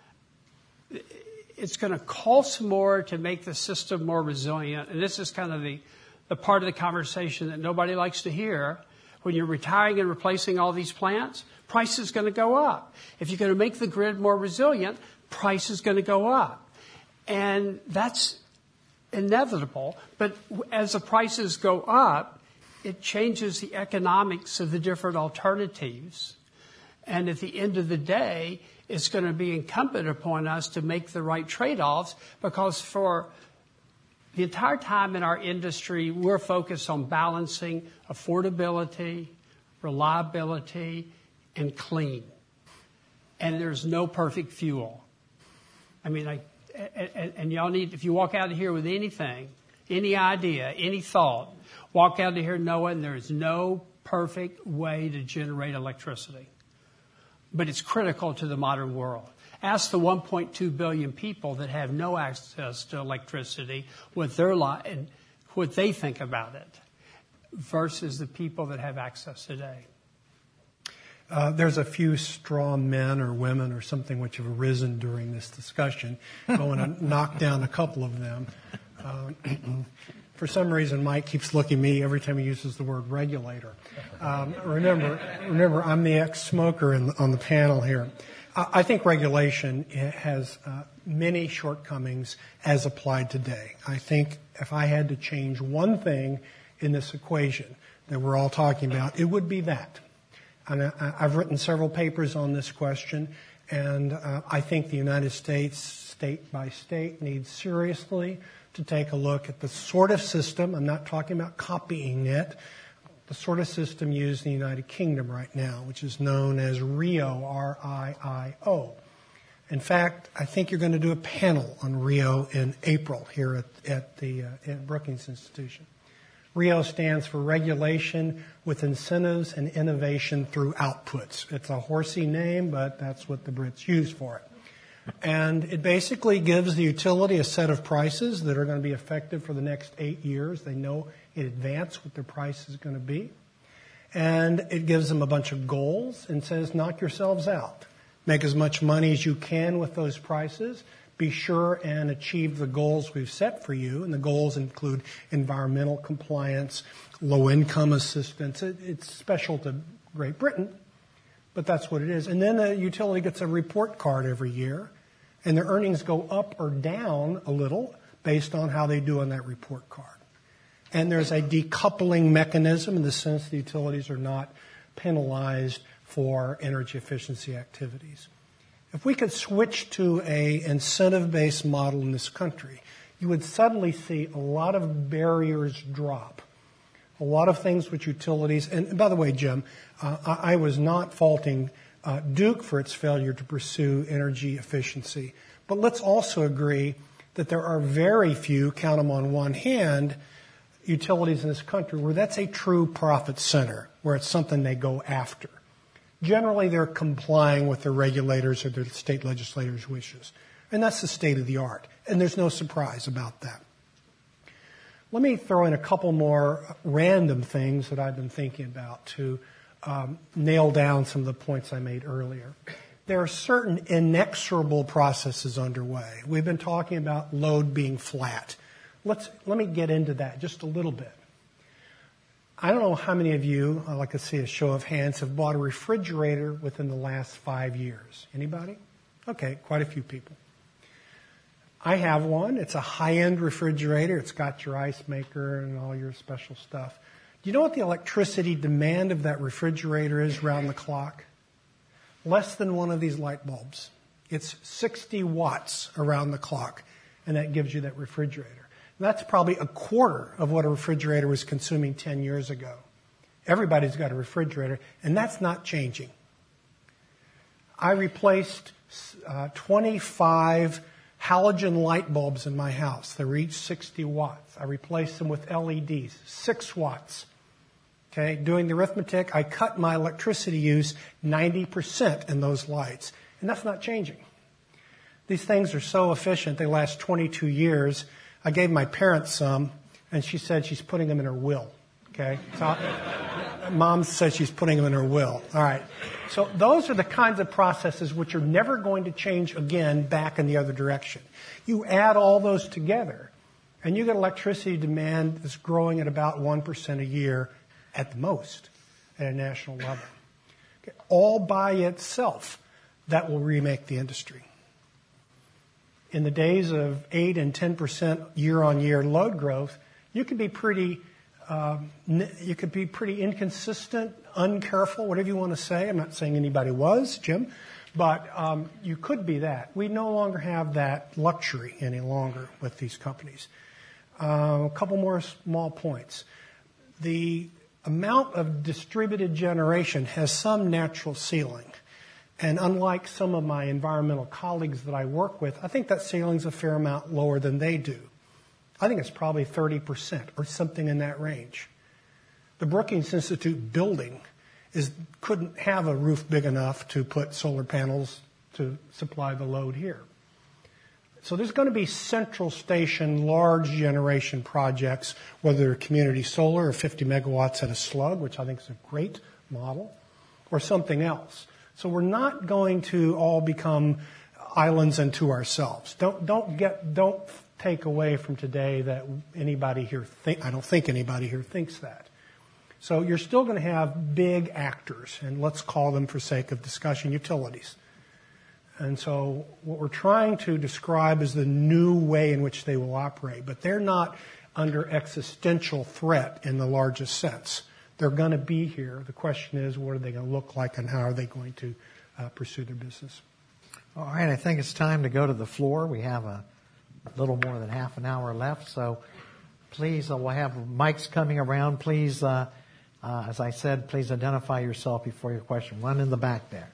it's going to cost more to make the system more resilient. And this is kind of the part of the conversation that nobody likes to hear. When you're retiring and replacing all these plants, price is going to go up. If you're going to make the grid more resilient, price is going to go up. And that's inevitable. But as the prices go up, it changes the economics of the different alternatives. And at the end of the day, it's going to be incumbent upon us to make the right trade-offs, because for the entire time in our industry, we're focused on balancing affordability, reliability, and clean. And there's no perfect fuel. I mean, and y'all need, if you walk out of here with anything, any idea, any thought, walk out of here knowing there's no perfect way to generate electricity. But it's critical to the modern world. Ask the 1.2 billion people that have no access to electricity what they think about it versus the people that have access today. There's a few straw men or women or something which have arisen during this discussion. I want to knock down a couple of them. For some reason, Mike keeps looking at me every time he uses the word regulator. Remember, I'm the ex-smoker on the panel here. I think regulation has many shortcomings as applied today. I think if I had to change one thing in this equation that we're all talking about, it would be that. And I've written several papers on this question, and I think the United States, state by state, needs seriously to take a look at the sort of system, I'm not talking about copying it, the sort of system used in the United Kingdom right now, which is known as RIIO, R-I-I-O. In fact, I think you're going to do a panel on RIIO in April here at Brookings Institution. RIIO stands for Regulation with Incentives and Innovation Through Outputs. It's a horsey name, but that's what the Brits use for it. And it basically gives the utility a set of prices that are going to be effective for the next 8 years. They know in advance what their price is going to be. And it gives them a bunch of goals and says, knock yourselves out. Make as much money as you can with those prices. Be sure and achieve the goals we've set for you. And the goals include environmental compliance, low-income assistance. It's special to Great Britain, but that's what it is. And then the utility gets a report card every year, and their earnings go up or down a little based on how they do on that report card. And there's a decoupling mechanism in the sense the utilities are not penalized for energy efficiency activities. If we could switch to an incentive-based model in this country, you would suddenly see a lot of barriers drop. A lot of things which utilities, and by the way, Jim, I was not faulting Duke for its failure to pursue energy efficiency. But let's also agree that there are very few, count them on one hand, utilities in this country where that's a true profit center, where it's something they go after. Generally, they're complying with their regulators or their state legislators' wishes. And that's the state of the art. And there's no surprise about that. Let me throw in a couple more random things that I've been thinking about to nail down some of the points I made earlier. There are certain inexorable processes underway. We've been talking about load being flat. Let me get into that just a little bit. I don't know how many of you, I'd like to see a show of hands, have bought a refrigerator within the last 5 years. Anybody? Okay, quite a few people. I have one. It's a high-end refrigerator. It's got your ice maker and all your special stuff. Do you know what the electricity demand of that refrigerator is round the clock? Less than one of these light bulbs. It's 60 watts around the clock, and that gives you that refrigerator. And that's probably a quarter of what a refrigerator was consuming 10 years ago. Everybody's got a refrigerator, and that's not changing. I replaced 25 halogen light bulbs in my house. They were each 60 watts. I replaced them with LEDs, 6 watts. Okay, doing the arithmetic, I cut my electricity use 90% in those lights. And that's not changing. These things are so efficient, they last 22 years. I gave my parents some, and she said she's putting them in her will. Okay, so Mom says she's putting them in her will. All right. So those are the kinds of processes which are never going to change again back in the other direction. You add all those together, and you get electricity demand that's growing at about 1% a year at the most at a national level. Okay. All by itself, that will remake the industry. In the days of 8 and 10% year-on-year load growth, you could be pretty inconsistent, uncareful, whatever you want to say. I'm not saying anybody was, Jim, but you could be that. We no longer have that luxury any longer with these companies. A couple more small points. The amount of distributed generation has some natural ceiling. And unlike some of my environmental colleagues that I work with, I think that ceiling's a fair amount lower than they do. I think it's probably 30% or something in that range. The Brookings Institute building couldn't have a roof big enough to put solar panels to supply the load here. So there's going to be central station, large generation projects, whether they're community solar or 50 megawatts at a slug, which I think is a great model, or something else. So we're not going to all become islands unto ourselves. Don't take away from today that anybody here I don't think anybody here thinks that. So you're still going to have big actors, and let's call them, for sake of discussion, utilities. And so what we're trying to describe is the new way in which they will operate, but they're not under existential threat in the largest sense. They're going to be here. The question is, what are they going to look like, and how are they going to pursue their business? All right, I think it's time to go to the floor. We have a little more than half an hour left, so please, we'll have mics coming around. Please, as I said, please identify yourself before your question. One in the back there.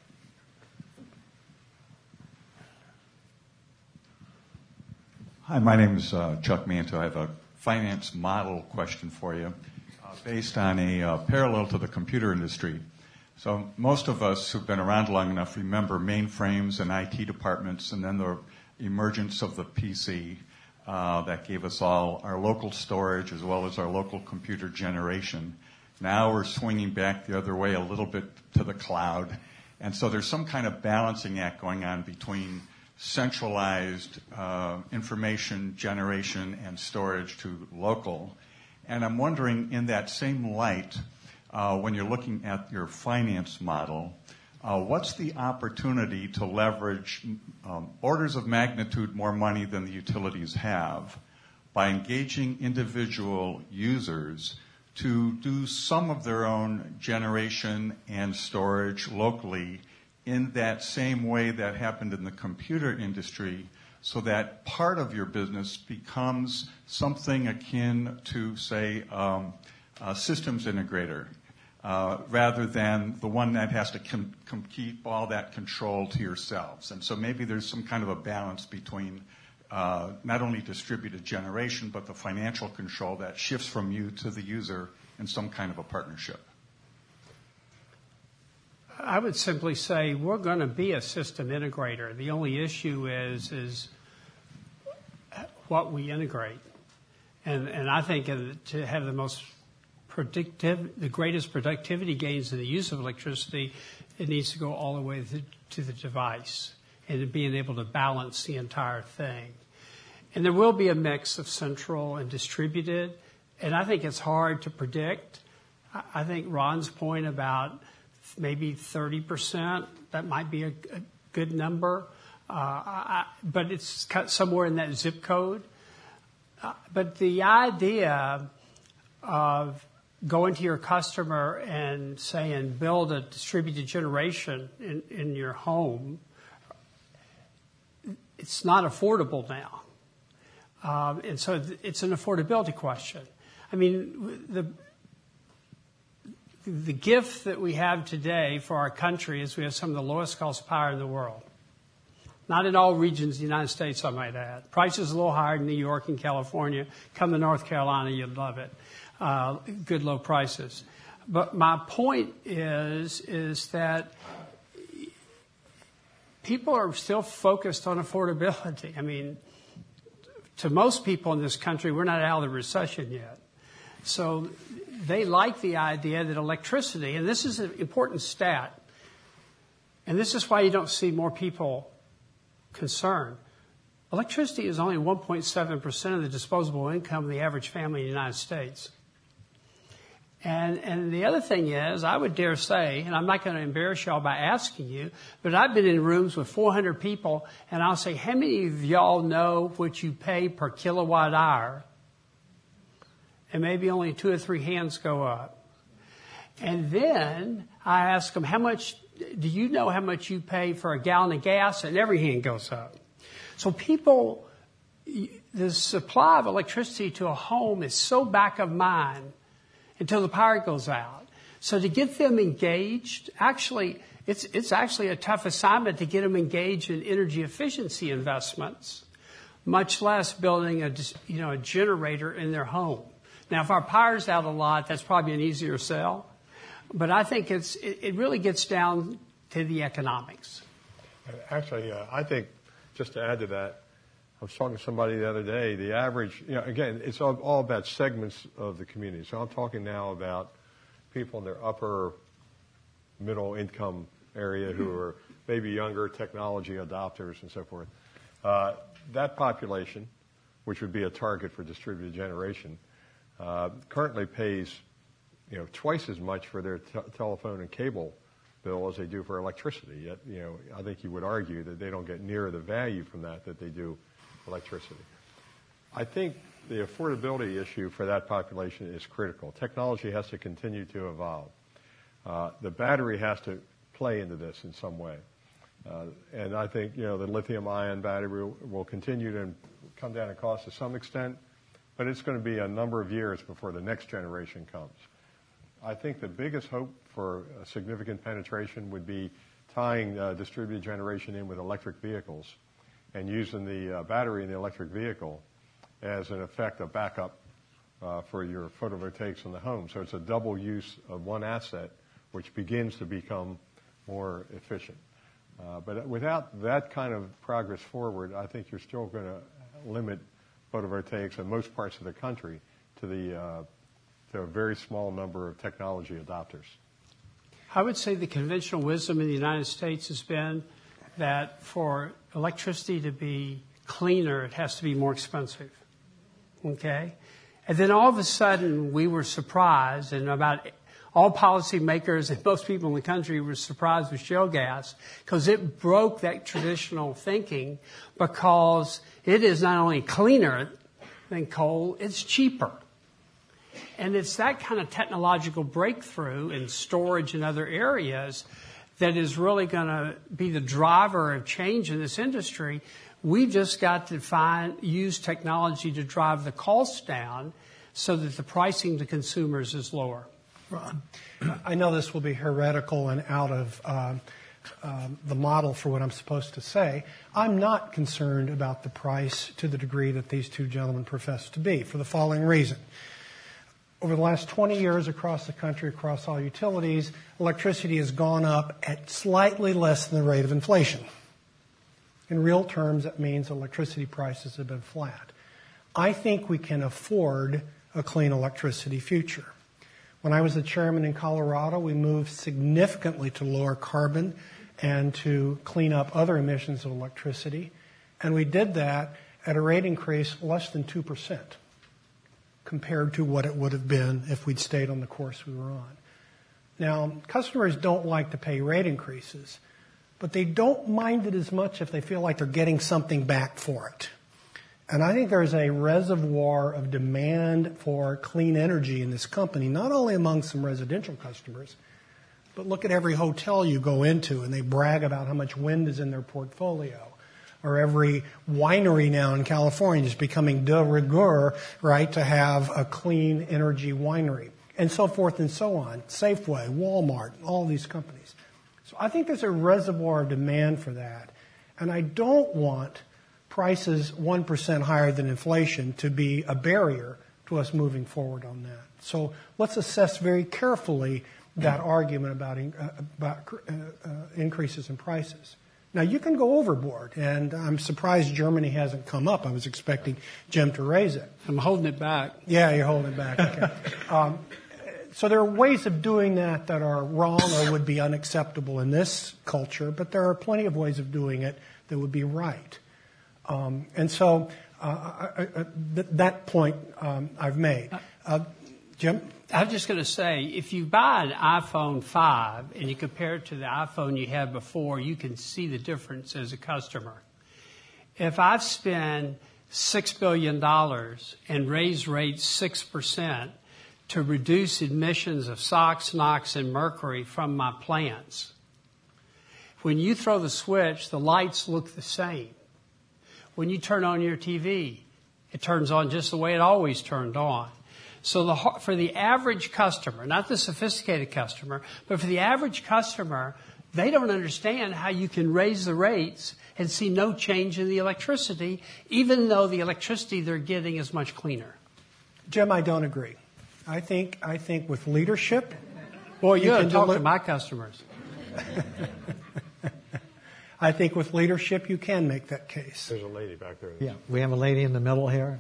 Hi, my name is Chuck Manto. I have a finance model question for you based on a parallel to the computer industry. So most of us who've been around long enough remember mainframes and IT departments, and then the emergence of the PC that gave us all our local storage as well as our local computer generation. Now we're swinging back the other way a little bit to the cloud. And so there's some kind of balancing act going on between centralized information generation and storage to local. And I'm wondering, in that same light, when you're looking at your finance model, what's the opportunity to leverage orders of magnitude more money than the utilities have by engaging individual users to do some of their own generation and storage locally in that same way that happened in the computer industry, so that part of your business becomes something akin to, say, a systems integrator, rather than the one that has to keep all that control to yourselves. And so maybe there's some kind of a balance between not only distributed generation, but the financial control that shifts from you to the user in some kind of a partnership? I would simply say we're going to be a system integrator. The only issue is what we integrate. And I think to have the greatest productivity gains in the use of electricity, it needs to go all the way to the device and being able to balance the entire thing. And there will be a mix of central and distributed, and I think it's hard to predict. I think Ron's point about maybe 30%, that might be a good number, but it's somewhere in that zip code. But the idea of going to your customer and saying, build a distributed generation in your home, it's not affordable now. And so it's an affordability question. I mean, the gift that we have today for our country is we have some of the lowest cost power in the world. Not in all regions of the United States, I might add. Prices a little higher in New York and California. Come to North Carolina, you'd love it. Good low prices. But my point is that people are still focused on affordability. I mean, to most people in this country, we're not out of the recession yet. So they like the idea that electricity, and this is an important stat, and this is why you don't see more people concerned. Electricity is only 1.7% of the disposable income of the average family in the United States. And the other thing is, I would dare say, and I'm not going to embarrass y'all by asking you, but I've been in rooms with 400 people, and I'll say, how many of y'all know what you pay per kilowatt hour? And maybe only 2 or 3 hands go up. And then I ask them, do you know how much you pay for a gallon of gas? And every hand goes up. So people, the supply of electricity to a home is so back of mind until the power goes out. So to get them engaged, actually, it's actually a tough assignment to get them engaged in energy efficiency investments, much less building a generator in their home. Now, if our power's out a lot, that's probably an easier sell. But I think it really gets down to the economics. Actually, I think, just to add to that, I was talking to somebody the other day, the average, again, it's all about segments of the community. So I'm talking now about people in their upper middle income area who are maybe younger technology adopters and so forth. That population, which would be a target for distributed generation, currently pays twice as much for their telephone and cable bill as they do for electricity. Yet, I think you would argue that they don't get near the value from that they do electricity. I think the affordability issue for that population is critical. Technology has to continue to evolve. The battery has to play into this in some way. And I think, the lithium-ion battery will continue to come down in cost to some extent, but it's going to be a number of years before the next generation comes. I think the biggest hope for a significant penetration would be tying distributed generation in with electric vehicles and using the battery in the electric vehicle as an effect of backup for your photovoltaics in the home. So it's a double use of one asset, which begins to become more efficient. But without that kind of progress forward, I think you're still going to limit photovoltaics in most parts of the country to a very small number of technology adopters. I would say the conventional wisdom in the United States has been that for electricity to be cleaner, it has to be more expensive. Okay? And then all of a sudden, we were surprised, and about all policymakers and most people in the country were surprised with shale gas, because it broke that traditional thinking, because it is not only cleaner than coal, it's cheaper. And it's that kind of technological breakthrough in storage and other areas that is really going to be the driver of change in this industry. We've just got to use technology to drive the costs down so that the pricing to consumers is lower. Ron, I know this will be heretical and out of the model for what I'm supposed to say. I'm not concerned about the price to the degree that these two gentlemen profess to be, for the following reason. Over the last 20 years across the country, across all utilities, electricity has gone up at slightly less than the rate of inflation. In real terms, that means electricity prices have been flat. I think we can afford a clean electricity future. When I was the chairman in Colorado, we moved significantly to lower carbon and to clean up other emissions of electricity. And we did that at a rate increase less than 2% compared to what it would have been if we'd stayed on the course we were on. Now, customers don't like to pay rate increases, but they don't mind it as much if they feel like they're getting something back for it. And I think there's a reservoir of demand for clean energy in this company, not only among some residential customers, but look at every hotel you go into and they brag about how much wind is in their portfolio. Or every winery now in California is becoming de rigueur, right, to have a clean energy winery. And so forth and so on. Safeway, Walmart, all these companies. So I think there's a reservoir of demand for that. And I don't want prices 1% higher than inflation to be a barrier to us moving forward on that. So let's assess very carefully that argument about increases in prices. Now, you can go overboard, and I'm surprised Germany hasn't come up. I was expecting Jim to raise it. I'm holding it back. Yeah, you're holding it back. Okay. So there are ways of doing that are wrong or would be unacceptable in this culture, but there are plenty of ways of doing it that would be right. And so that point I've made. Jim? I was just going to say, if you buy an iPhone 5 and you compare it to the iPhone you had before, you can see the difference as a customer. If I've spent $6 billion and raised rates 6% to reduce emissions of SOx, NOx, and mercury from my plants, when you throw the switch, the lights look the same. When you turn on your TV, it turns on just the way it always turned on. So for the average customer, not the sophisticated customer, but for the average customer, they don't understand how you can raise the rates and see no change in the electricity, even though the electricity they're getting is much cleaner. Jim, I don't agree. I think with leadership... Well, you can talk to my customers. I think with leadership, you can make that case. There's a lady back there. Yeah, we have a lady in the middle here.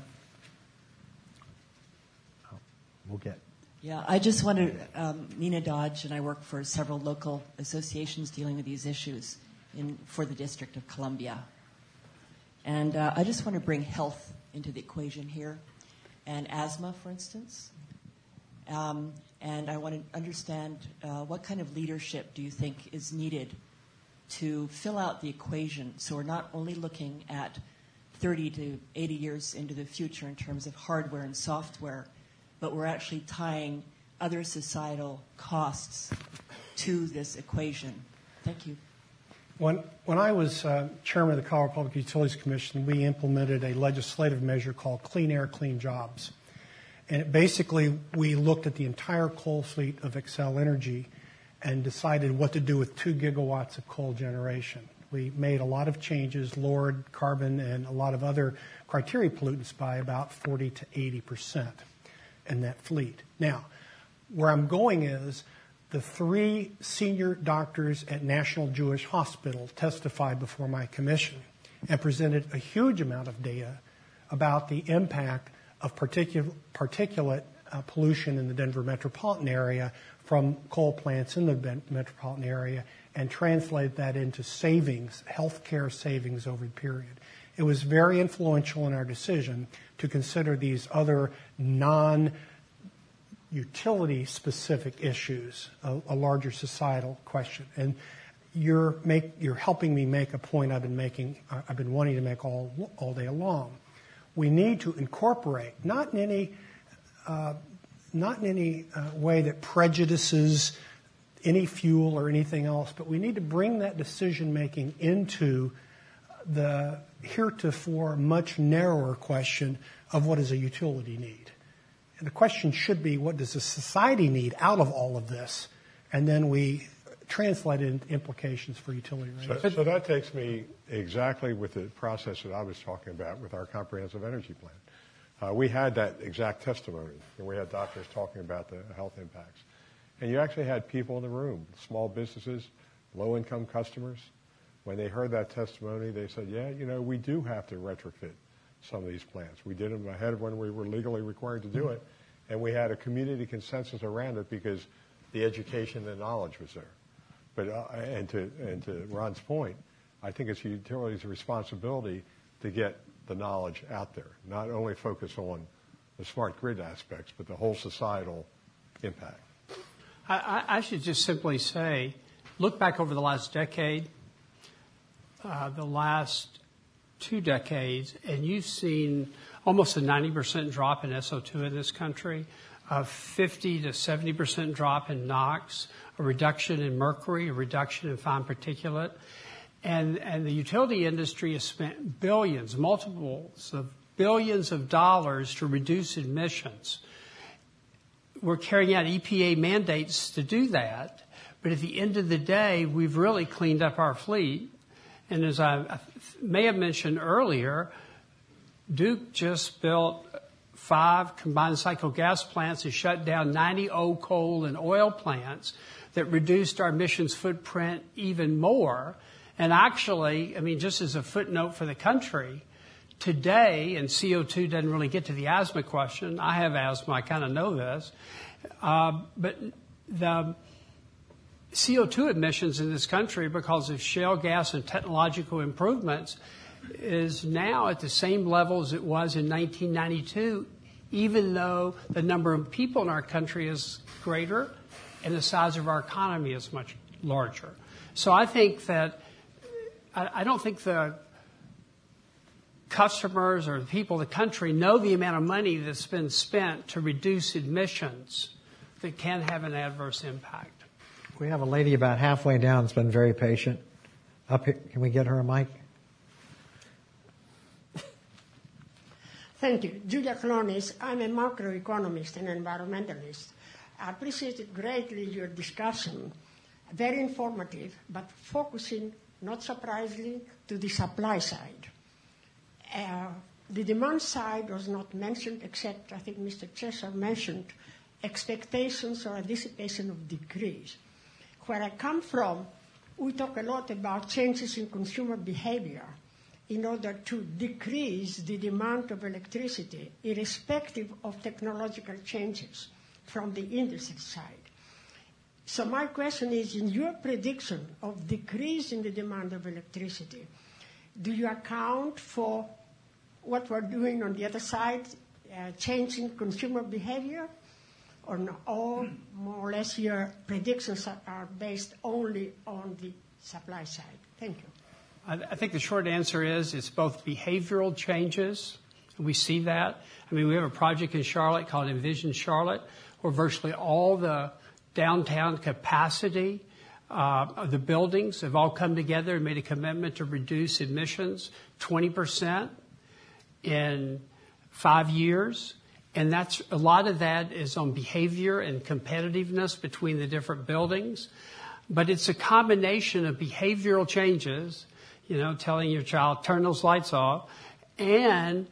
We'll get. Yeah, I just wanted, Nina Dodge, and I work for several local associations dealing with these issues for the District of Columbia. And I just want to bring health into the equation here, and asthma, for instance. And I want to understand what kind of leadership do you think is needed to fill out the equation so we're not only looking at 30 to 80 years into the future in terms of hardware and software, but we're actually tying other societal costs to this equation. Thank you. When I was chairman of the Colorado Public Utilities Commission, we implemented a legislative measure called Clean Air, Clean Jobs. And basically, we looked at the entire coal fleet of Xcel Energy and decided what to do with 2 gigawatts of coal generation. We made a lot of changes, lowered carbon and a lot of other criteria pollutants by about 40 to 80%. In that fleet. Now, where I'm going is the 3 senior doctors at National Jewish Hospital testified before my commission and presented a huge amount of data about the impact of particulate pollution in the Denver metropolitan area from coal plants in the metropolitan area and translate that into savings, healthcare savings over the period. It was very influential in our decision to consider these other non-utility-specific issues, a larger societal question. And you're helping me make a point I've been wanting to make all day long. We need to incorporate, not in any way that prejudices any fuel or anything else, but we need to bring that decision-making into the heretofore much narrower question of what does a utility need. And the question should be, what does a society need out of all of this? And then we translated into implications for utility rates. So that takes me exactly with the process that I was talking about with our comprehensive energy plan. We had that exact testimony, and we had doctors talking about the health impacts. And you actually had people in the room, small businesses, low-income customers. When they heard that testimony, they said, yeah, we do have to retrofit some of these plants. We did them ahead of when we were legally required to do it, and we had a community consensus around it because the education and knowledge was there. But and to Ron's point, I think it's utilities' responsibility to get the knowledge out there, not only focus on the smart grid aspects, but the whole societal impact. I should just simply say, look back over the last decade, the last 2 decades, and you've seen almost a 90% drop in SO2 in this country, a 50 to 70% drop in NOx, a reduction in mercury, a reduction in fine particulate. And the utility industry has spent billions, multiples of billions of dollars to reduce emissions. We're carrying out EPA mandates to do that, but at the end of the day, we've really cleaned up our fleet. And as I may have mentioned earlier, Duke just built 5 combined cycle gas plants and shut down 90 old coal and oil plants that reduced our emissions footprint even more. And actually, just as a footnote for the country, today, and CO2 doesn't really get to the asthma question. I have asthma, I kind of know this. But the CO2 emissions in this country, because of shale gas and technological improvements, is now at the same level as it was in 1992, even though the number of people in our country is greater and the size of our economy is much larger. So I think that, I don't think the customers or the people of the country know the amount of money that's been spent to reduce emissions that can have an adverse impact. We have a lady about halfway down that's been very patient. Up here, can we get her a mic? Thank you. Julia Clonis. I'm a macroeconomist and environmentalist. I appreciated greatly your discussion. Very informative, but focusing, not surprisingly, to the supply side. The demand side was not mentioned, except I think Mr. Cheshire mentioned expectations or anticipation of decrease. Where I come from, we talk a lot about changes in consumer behavior in order to decrease the demand of electricity, irrespective of technological changes from the industry side. So my question is, in your prediction of decrease in the demand of electricity, do you account for what we're doing on the other side, changing consumer behavior? Or no, all more or less your predictions are based only on the supply side? Thank you. I think the short answer is it's both behavioral changes. We see that. We have a project in Charlotte called Envision Charlotte, where virtually all the downtown capacity of the buildings have all come together and made a commitment to reduce emissions 20% in 5 years. And that's a lot of that is on behavior and competitiveness between the different buildings. But it's a combination of behavioral changes, telling your child, turn those lights off, and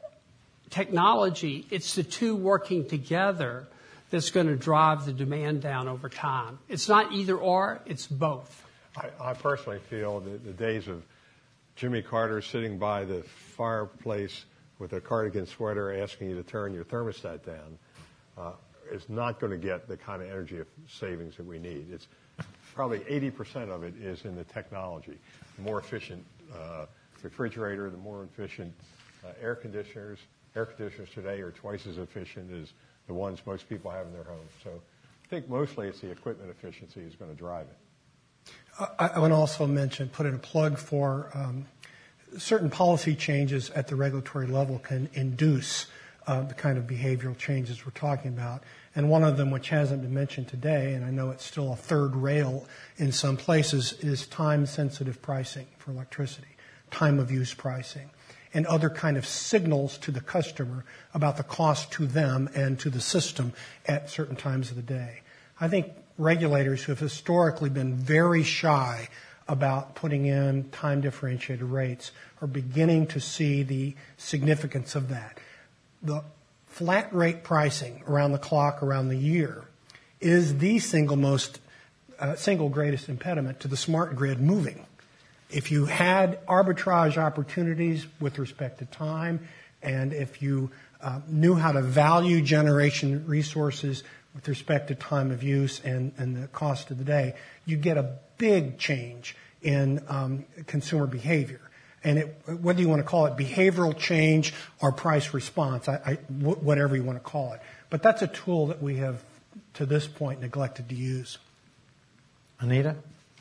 technology. It's the two working together that's going to drive the demand down over time. It's not either or, it's both. I personally feel that the days of Jimmy Carter sitting by the fireplace with a cardigan sweater asking you to turn your thermostat down is not going to get the kind of energy savings that we need. It's probably 80% of it is in the technology. The more efficient refrigerator, the more efficient air conditioners. Air conditioners today are twice as efficient as the ones most people have in their homes. So I think mostly it's the equipment efficiency is going to drive it. I want to also mention, put in a plug for certain policy changes at the regulatory level can induce the kind of behavioral changes we're talking about. And one of them, which hasn't been mentioned today, and I know it's still a third rail in some places, is time-sensitive pricing for electricity, time-of-use pricing, and other kind of signals to the customer about the cost to them and to the system at certain times of the day. I think regulators who have historically been very shy about putting in time differentiated rates are beginning to see the significance of that. The flat rate pricing around the clock, around the year, is the single greatest impediment to the smart grid moving. If you had arbitrage opportunities with respect to time, and if you knew how to value generation resources with respect to time of use and the cost of the day, you'd get a big change in consumer behavior. And whether you want to call it behavioral change or price response, whatever you want to call it. But that's a tool that we have, to this point, neglected to use. Anita?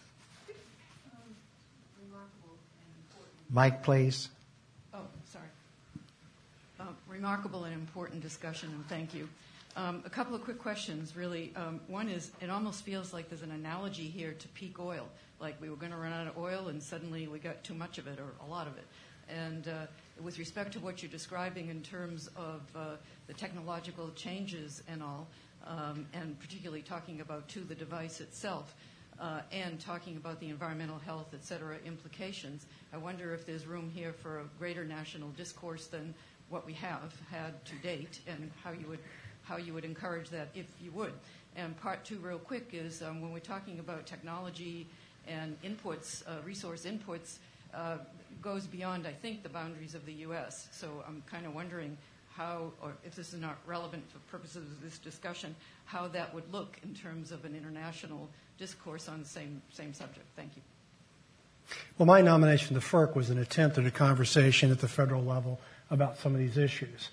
Mike, please. Oh, sorry. Remarkable and important discussion, and thank you. A couple of quick questions, really. One is, it almost feels like there's an analogy here to peak oil, like we were going to run out of oil and suddenly we got too much of it or a lot of it. And with respect to what you're describing in terms of the technological changes and all, and particularly talking about the device itself, and talking about the environmental health, et cetera, implications, I wonder if there's room here for a greater national discourse than what we have had to date, and how you would encourage that if you would. And part two, real quick, is when we're talking about technology and inputs, resource inputs, goes beyond, I think, the boundaries of the U.S. So I'm kind of wondering how, or if this is not relevant for purposes of this discussion, how that would look in terms of an international discourse on the same subject. Thank you. Well, my nomination to FERC was an attempt at a conversation at the federal level about some of these issues.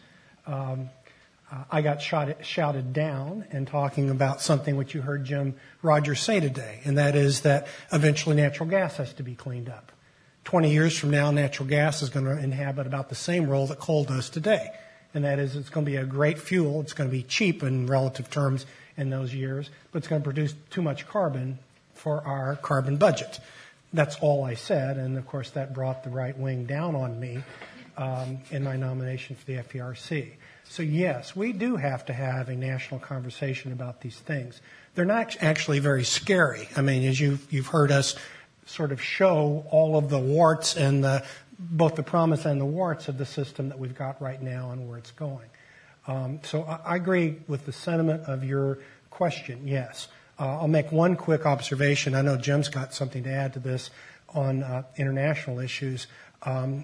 I got shouted down in talking about something which you heard Jim Rogers say today, and that is that eventually natural gas has to be cleaned up. 20 years from now, natural gas is going to inhabit about the same role that coal does today, and that is it's going to be a great fuel. It's going to be cheap in relative terms in those years, but it's going to produce too much carbon for our carbon budget. That's all I said, and of course that brought the right wing down on me in my nomination for the FERC. So yes, we do have to have a national conversation about these things. They're not actually very scary. I mean, as you've heard us sort of show all of the warts and both the promise and the warts of the system that we've got right now and where it's going. So I agree with the sentiment of your question, yes. I'll make one quick observation. I know Jim's got something to add to this on international issues. I'm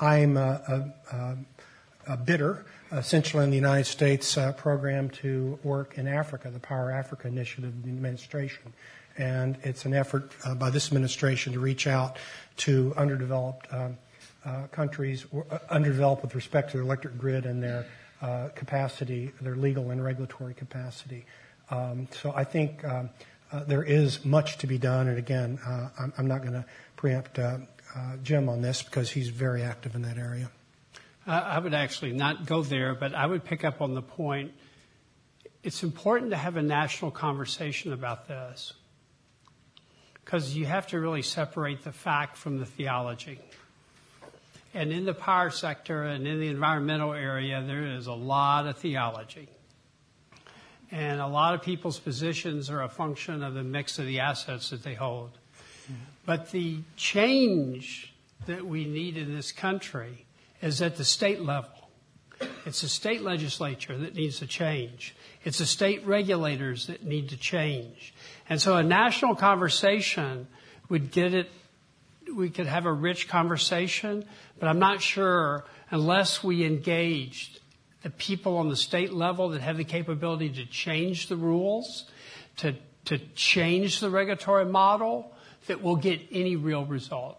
a bidder, essentially, in the United States program to work in Africa, the Power Africa initiative of the administration. And it's an effort by this administration to reach out to underdeveloped countries, underdeveloped with respect to their electric grid and their capacity, their legal and regulatory capacity. So I think there is much to be done. And again, I'm not going to preempt Jim on this because he's very active in that area. I would actually not go there, but I would pick up on the point. It's important to have a national conversation about this because you have to really separate the fact from the theology. And in the power sector and in the environmental area, there is a lot of theology. And a lot of people's positions are a function of the mix of the assets that they hold. But the change that we need in this country is at the state level. It's the state legislature that needs to change. It's the state regulators that need to change. And so a national conversation would get it, we could have a rich conversation, but I'm not sure unless we engaged the people on the state level that have the capability to change the rules, to change the regulatory model, that we'll get any real result.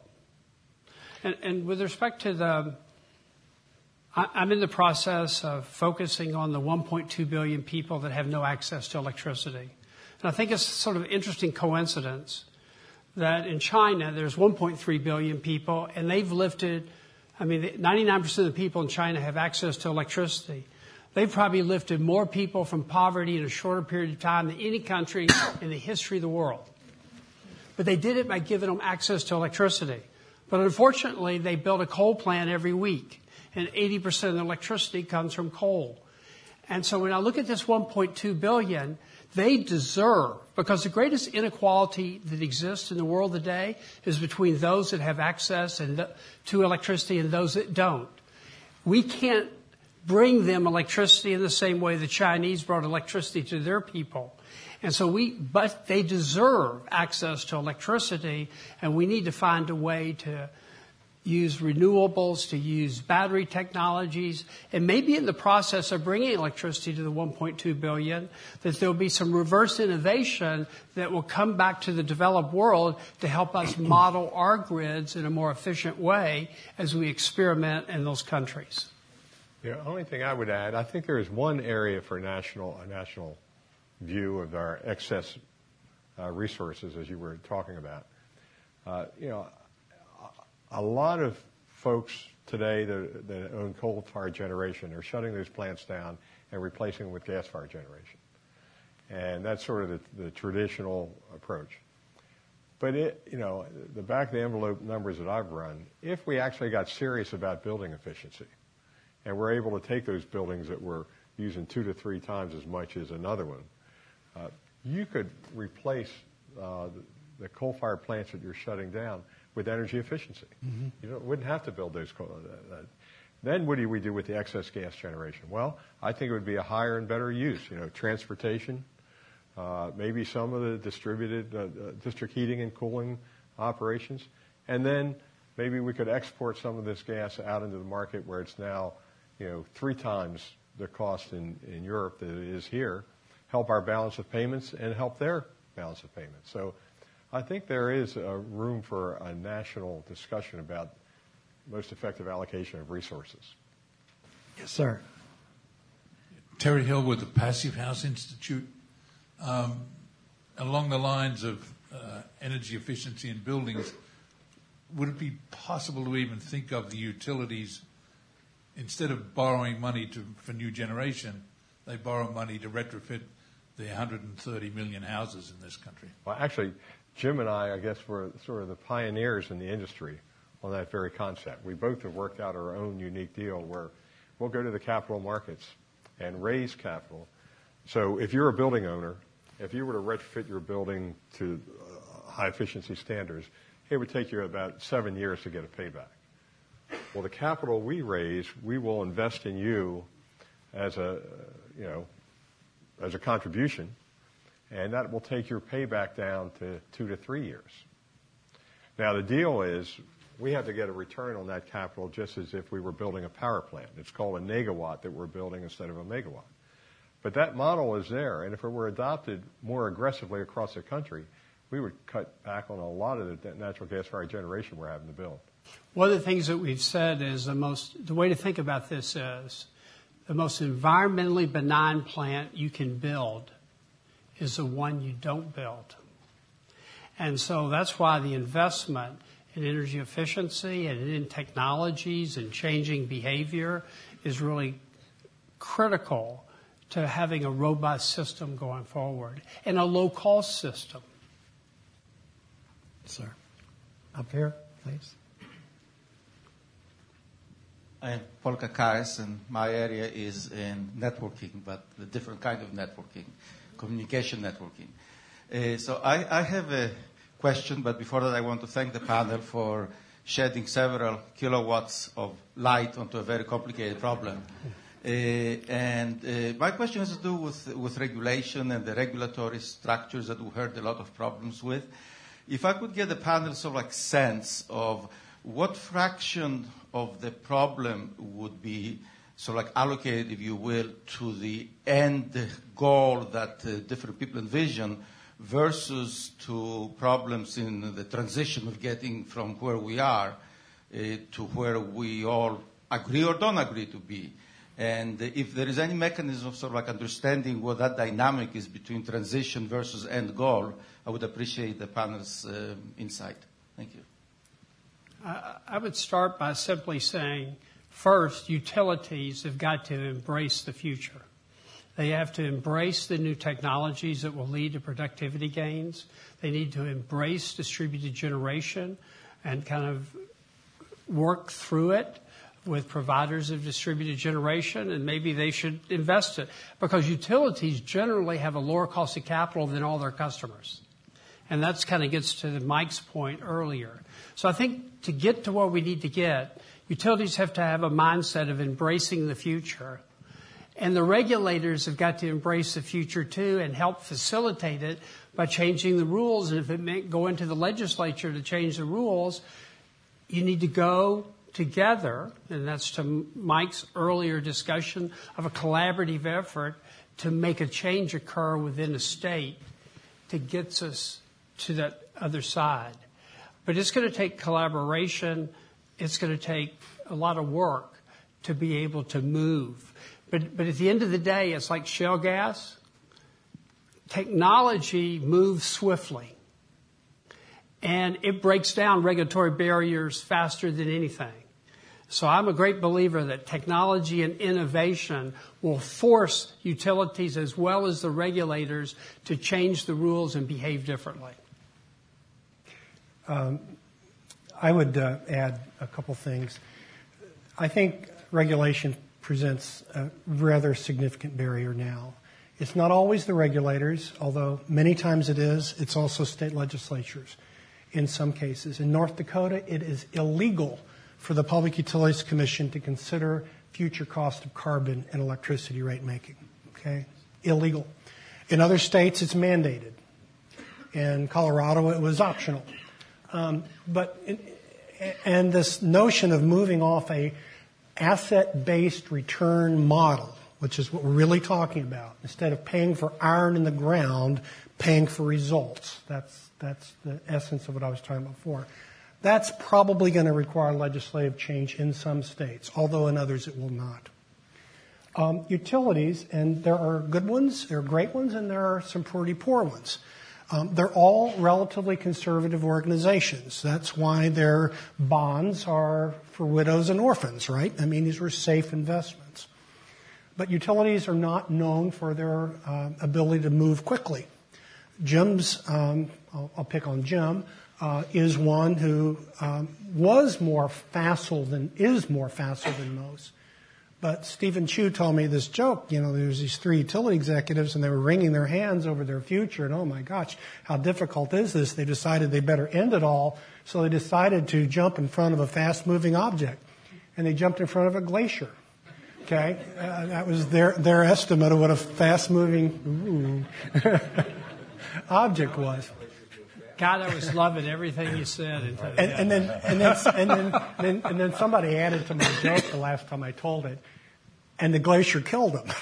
And with respect to I'm in the process of focusing on the 1.2 billion people that have no access to electricity. And I think it's sort of an interesting coincidence that in China there's 1.3 billion people, and they've lifted, 99% of the people in China have access to electricity. They've probably lifted more people from poverty in a shorter period of time than any country in the history of the world. But they did it by giving them access to electricity. But unfortunately, they build a coal plant every week, and 80% of the electricity comes from coal. And so when I look at this 1.2 billion, they deserve, because the greatest inequality that exists in the world today is between those that have access to electricity and those that don't. We can't bring them electricity in the same way the Chinese brought electricity to their people. And so but they deserve access to electricity, and we need to find a way to use renewables, to use battery technologies, and maybe in the process of bringing electricity to the 1.2 billion, that there'll be some reverse innovation that will come back to the developed world to help us model our grids in a more efficient way as we experiment in those countries. The only thing I would add, I think there is one area for a national view of our excess resources, as you were talking about. A lot of folks today that own coal-fired generation are shutting those plants down and replacing them with gas-fired generation. And that's sort of the traditional approach. But the back-of-the-envelope numbers that I've run, if we actually got serious about building efficiency, and we're able to take those buildings that were using 2 to 3 times as much as another one, you could replace the coal-fired plants that you're shutting down with energy efficiency. Mm-hmm. You wouldn't have to build those coal. Then what do we do with the excess gas generation? Well, I think it would be a higher and better use. Transportation, maybe some of the distributed district heating and cooling operations, and then maybe we could export some of this gas out into the market where it's now 3 times the cost in Europe that it is here, help our balance of payments and help their balance of payments. So I think there is a room for a national discussion about most effective allocation of resources. Yes, sir. Terry Hill with the Passive House Institute. Along the lines of energy efficiency in buildings, would it be possible to even think of the utilities, instead of borrowing money for new generation, they borrow money to retrofit the 130 million houses in this country? Well, actually, Jim and I guess, were sort of the pioneers in the industry on that very concept. We both have worked out our own unique deal where we'll go to the capital markets and raise capital. So if you're a building owner, if you were to retrofit your building to high efficiency standards, it would take you about 7 years to get a payback. Well, the capital we raise, we will invest in you as a contribution, and that will take your payback down to 2 to 3 years. Now, the deal is we have to get a return on that capital just as if we were building a power plant. It's called a negawatt that we're building instead of a megawatt. But that model is there, and if it were adopted more aggressively across the country, we would cut back on a lot of the natural gas-fired generation we're having to build. One of the things that we've said is the way to think about this is the most environmentally benign plant you can build is the one you don't build. And so that's why the investment in energy efficiency and in technologies and changing behavior is really critical to having a robust system going forward and a low-cost system. Sir. Up here, please. I'm Paul Kakaris, and my area is in networking, but a different kind of networking, communication networking. So I have a question, but before that I want to thank the panel for shedding several kilowatts of light onto a very complicated problem. And my question has to do with regulation and the regulatory structures that we heard a lot of problems with. If I could get the panel sort of like sense of what fraction of the problem would be sort of like allocated, if you will, to the end goal that different people envision versus to problems in the transition of getting from where we are to where we all agree or don't agree to be. And if there is any mechanism of sort of like understanding what that dynamic is between transition versus end goal, I would appreciate the panel's insight. Thank you. I would start by simply saying, first, utilities have got to embrace the future. They have to embrace the new technologies that will lead to productivity gains. They need to embrace distributed generation and kind of work through it. with providers of distributed generation, and maybe they should invest it, because utilities generally have a lower cost of capital than all their customers. And that's kind of gets to Mike's point earlier. So I think to get to where we need to get, utilities have to have a mindset of embracing the future. And the regulators have got to embrace the future too and help facilitate it by changing the rules. And if it meant going to the legislature to change the rules, you need to go together, and that's to Mike's earlier discussion of a collaborative effort to make a change occur within a state to get us to that other side. But it's going to take collaboration. It's going to take a lot of work to be able to move. But at the end of the day, it's like shale gas. Technology moves swiftly, and it breaks down regulatory barriers faster than anything. So I'm a great believer that technology and innovation will force utilities as well as the regulators to change the rules and behave differently. I would add a couple things. I think regulation presents a rather significant barrier now. It's not always the regulators, although many times it is. It's also state legislatures in some cases. In North Dakota, it is illegal for the Public Utilities Commission to consider future cost of carbon in electricity rate making. Okay? Illegal. In other states, it's mandated. In Colorado, it was optional. And this notion of moving off a asset-based return model, which is what we're really talking about, instead of paying for iron in the ground, paying for results. That's the essence of what I was talking about before. That's probably going to require legislative change in some states, although in others it will not. Utilities, and there are good ones, there are great ones, and there are some pretty poor ones. They're all relatively conservative organizations. That's why their bonds are for widows and orphans, right? I mean, these were safe investments. But utilities are not known for their ability to move quickly. Jim's, I'll pick on Jim, is one who is more facile than most. But Stephen Chu told me this joke, there's these 3 utility executives and they were wringing their hands over their future, and oh my gosh, how difficult is this? They decided they better end it all, so they decided to jump in front of a fast-moving object. And they jumped in front of a glacier. Okay? That was their estimate of what a fast-moving object was. God, I was loving everything you said. And then somebody added to my joke the last time I told it, and the glacier killed them.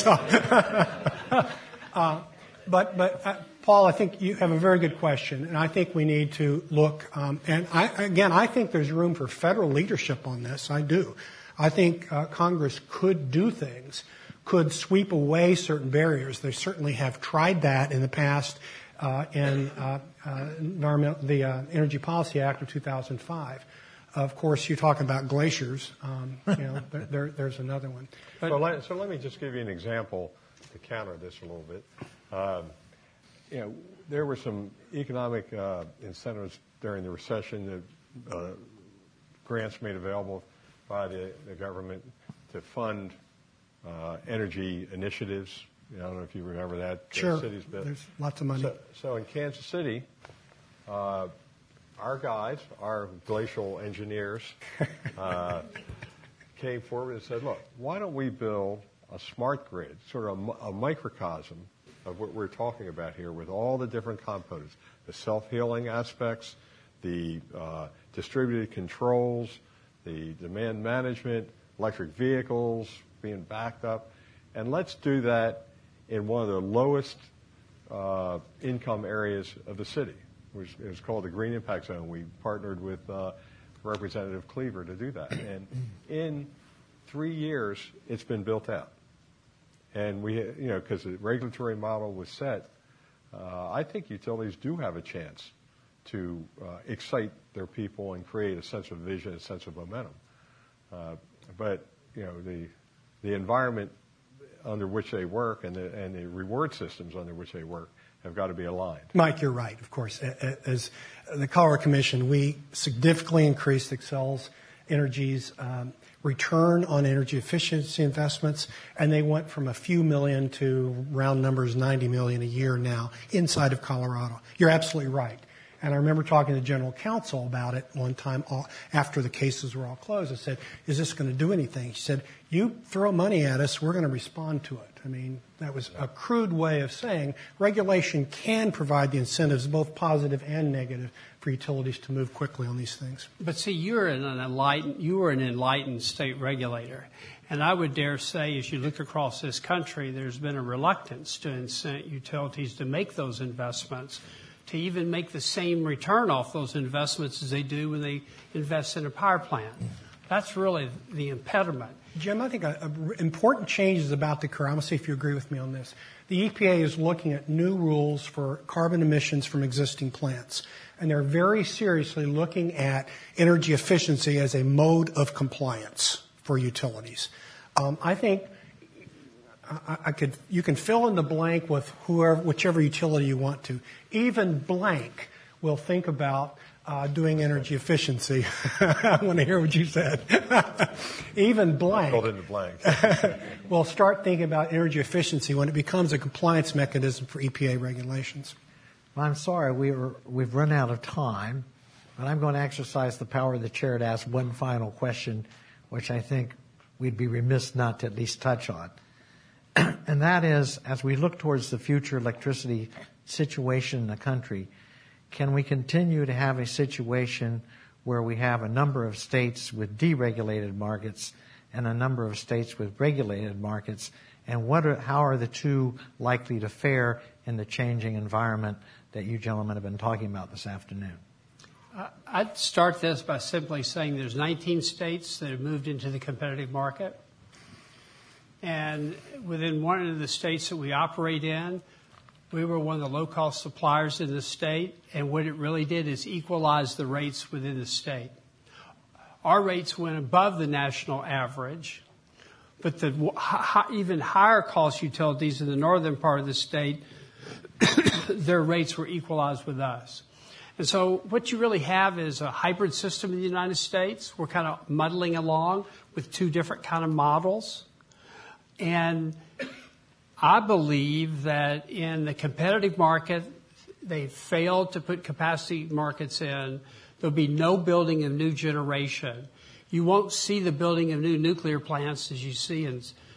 But Paul, I think you have a very good question, and I think we need to look. I think there's room for federal leadership on this. I do. I think Congress could do things, could sweep away certain barriers. They certainly have tried that in the past. In the Energy Policy Act of 2005. Of course, you're talking about glaciers. There's another one. So let me just give you an example to counter this a little bit. There were some economic incentives during the recession, that grants made available by the government to fund energy initiatives. I don't know if you remember that. Sure. There's lots of money. So in Kansas City, our guys, our glacial engineers, came forward and said, look, why don't we build a smart grid, sort of a microcosm of what we're talking about here, with all the different components, the self-healing aspects, the distributed controls, the demand management, electric vehicles being backed up, and let's do that in one of the lowest income areas of the city. It was called the Green Impact Zone. We partnered with Representative Cleaver to do that. And in 3 years, it's been built out. And because the regulatory model was set, I think utilities do have a chance to excite their people and create a sense of vision, a sense of momentum. But the environment under which they work and the reward systems under which they work have got to be aligned. Mike, you're right, of course. As the Colorado Commission, we significantly increased Excel's Energy's return on energy efficiency investments, and they went from a few million to round numbers 90 million a year now inside of Colorado. You're absolutely right. And I remember talking to General Counsel about it one time after the cases were all closed. I said, is this going to do anything? He said, you throw money at us, we're going to respond to it. I mean, that was a crude way of saying regulation can provide the incentives, both positive and negative, for utilities to move quickly on these things. But see, you were an enlightened state regulator. And I would dare say, as you look across this country, there's been a reluctance to incent utilities to make those investments, to even make the same return off those investments as they do when they invest in a power plant. That's really the impediment. Jim, I think an important change is about to occur. I'm going to see if you agree with me on this. The EPA is looking at new rules for carbon emissions from existing plants, and they're very seriously looking at energy efficiency as a mode of compliance for utilities. I think you can fill in the blank with whichever utility you want to. Even blank will think about doing energy efficiency. I want to hear what you said. Even blank. Filled in the blank. Will start thinking about energy efficiency when it becomes a compliance mechanism for EPA regulations. Well, I'm sorry, we've run out of time, but I'm going to exercise the power of the chair to ask one final question, which I think we'd be remiss not to at least touch on. And that is, as we look towards the future electricity situation in the country, can we continue to have a situation where we have a number of states with deregulated markets and a number of states with regulated markets? And how are the two likely to fare in the changing environment that you gentlemen have been talking about this afternoon? I'd start this by simply saying there's 19 states that have moved into the competitive market. And within one of the states that we operate in, we were one of the low-cost suppliers in the state, and what it really did is equalize the rates within the state. Our rates went above the national average, but the even higher cost utilities in the northern part of the state, their rates were equalized with us. And so what you really have is a hybrid system in the United States. We're kind of muddling along with two different kind of models. And I believe that in the competitive market, they failed to put capacity markets in. There'll be no building of new generation. You won't see the building of new nuclear plants as you see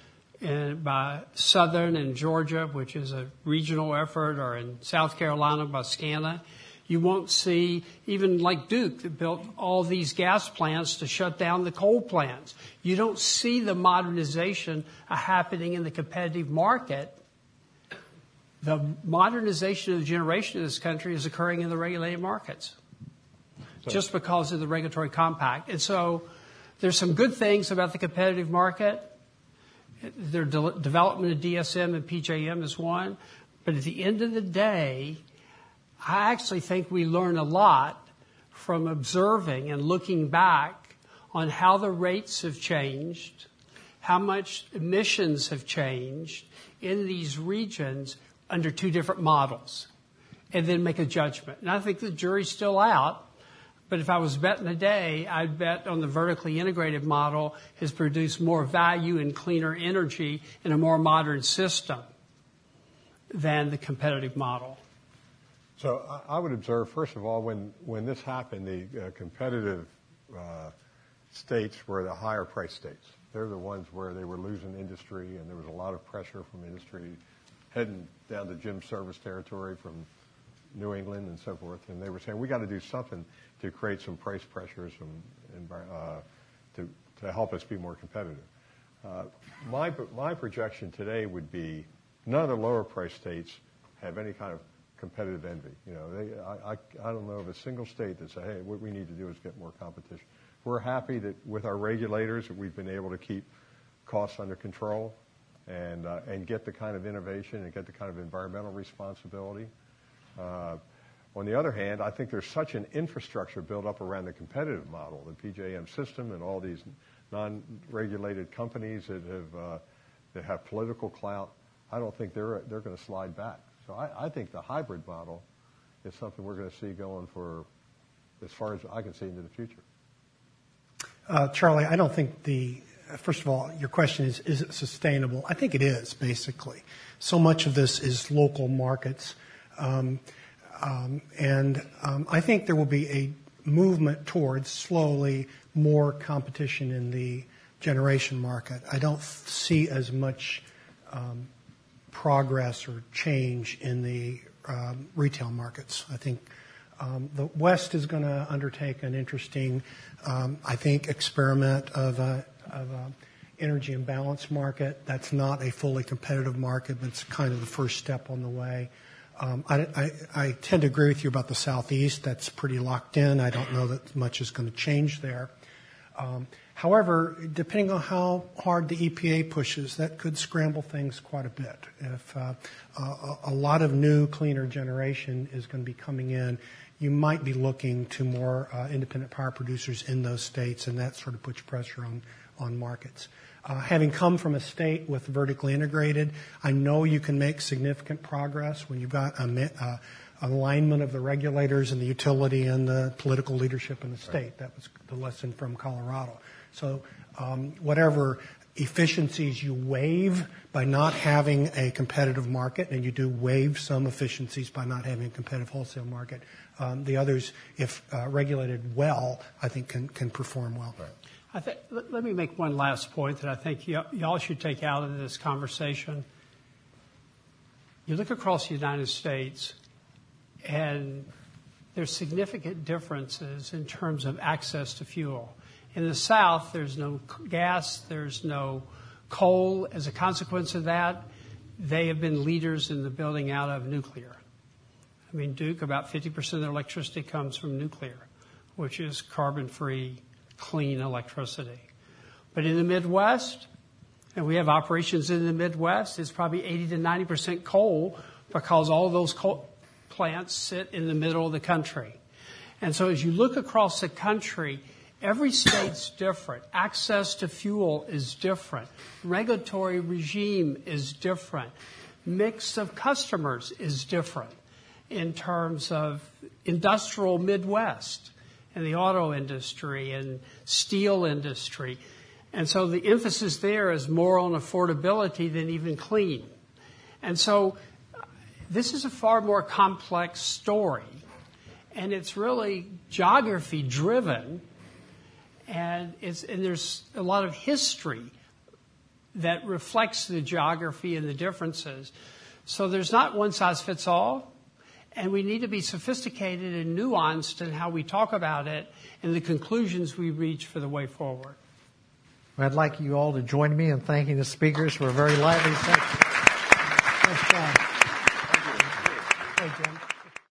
by Southern and Georgia, which is a regional effort, or in South Carolina by SCANA. You won't see, even like Duke, that built all these gas plants to shut down the coal plants. You don't see the modernization happening in the competitive market. The modernization of the generation in this country is occurring in the regulated markets, just because of the regulatory compact. And so there's some good things about the competitive market. Their development of DSM and PJM is one. But at the end of the day, I actually think we learn a lot from observing and looking back on how the rates have changed, how much emissions have changed in these regions under two different models, and then make a judgment. And I think the jury's still out, but if I was betting today, I'd bet on the vertically integrated model has produced more value and cleaner energy in a more modern system than the competitive model. So I would observe, first of all, when this happened, the competitive states were the higher price states. They're the ones where they were losing industry, and there was a lot of pressure from industry heading down to Jim's service territory from New England and so forth. And they were saying, we got to do something to create some price pressures to help us be more competitive. My projection today would be none of the lower price states have any kind of competitive envy. You know, I don't know of a single state that say, hey, what we need to do is get more competition. We're happy that with our regulators that we've been able to keep costs under control and get the kind of innovation and get the kind of environmental responsibility. On the other hand, I think there's such an infrastructure built up around the competitive model, the PJM system and all these non-regulated companies that have political clout. I don't think they're going to slide back. So I think the hybrid model is something we're going to see going for as far as I can see into the future. Charlie, I don't think first of all, your question is it sustainable? I think it is, basically. So much of this is local markets. And I think there will be a movement towards slowly more competition in the generation market. I don't see as much progress or change in the retail markets. I think the West is going to undertake an interesting, I think, experiment of a energy imbalance market. That's not a fully competitive market, but it's kind of the first step on the way. I tend to agree with you about the Southeast. That's pretty locked in. I don't know that much is going to change there. However, depending on how hard the EPA pushes, that could scramble things quite a bit. If a lot of new, cleaner generation is going to be coming in, you might be looking to more independent power producers in those states, and that sort of puts pressure on markets. Having come from a state with vertically integrated, I know you can make significant progress when you've got alignment of the regulators and the utility and the political leadership in the state. That was the lesson from Colorado. So whatever efficiencies you waive by not having a competitive market, and you do waive some efficiencies by not having a competitive wholesale market, the others, if regulated well, I think can perform well. Right. Let me make one last point that I think y'all should take out of this conversation. You look across the United States, and there's significant differences in terms of access to fuel. In the South, there's no gas, there's no coal. As a consequence of that, they have been leaders in the building out of nuclear. I mean, Duke, about 50% of their electricity comes from nuclear, which is carbon-free, clean electricity. But in the Midwest, and we have operations in the Midwest, it's probably 80 to 90% coal, because all those coal plants sit in the middle of the country. And so as you look across the country, every state's different. Access to fuel is different. Regulatory regime is different. Mix of customers is different in terms of industrial Midwest and the auto industry and steel industry. And so the emphasis there is more on affordability than even clean. And so this is a far more complex story, and it's really geography driven, and there's a lot of history that reflects the geography and the differences. So there's not one size fits all. And we need to be sophisticated and nuanced in how we talk about it and the conclusions we reach for the way forward. I'd like you all to join me in thanking the speakers for a very lively session. Thanks, John.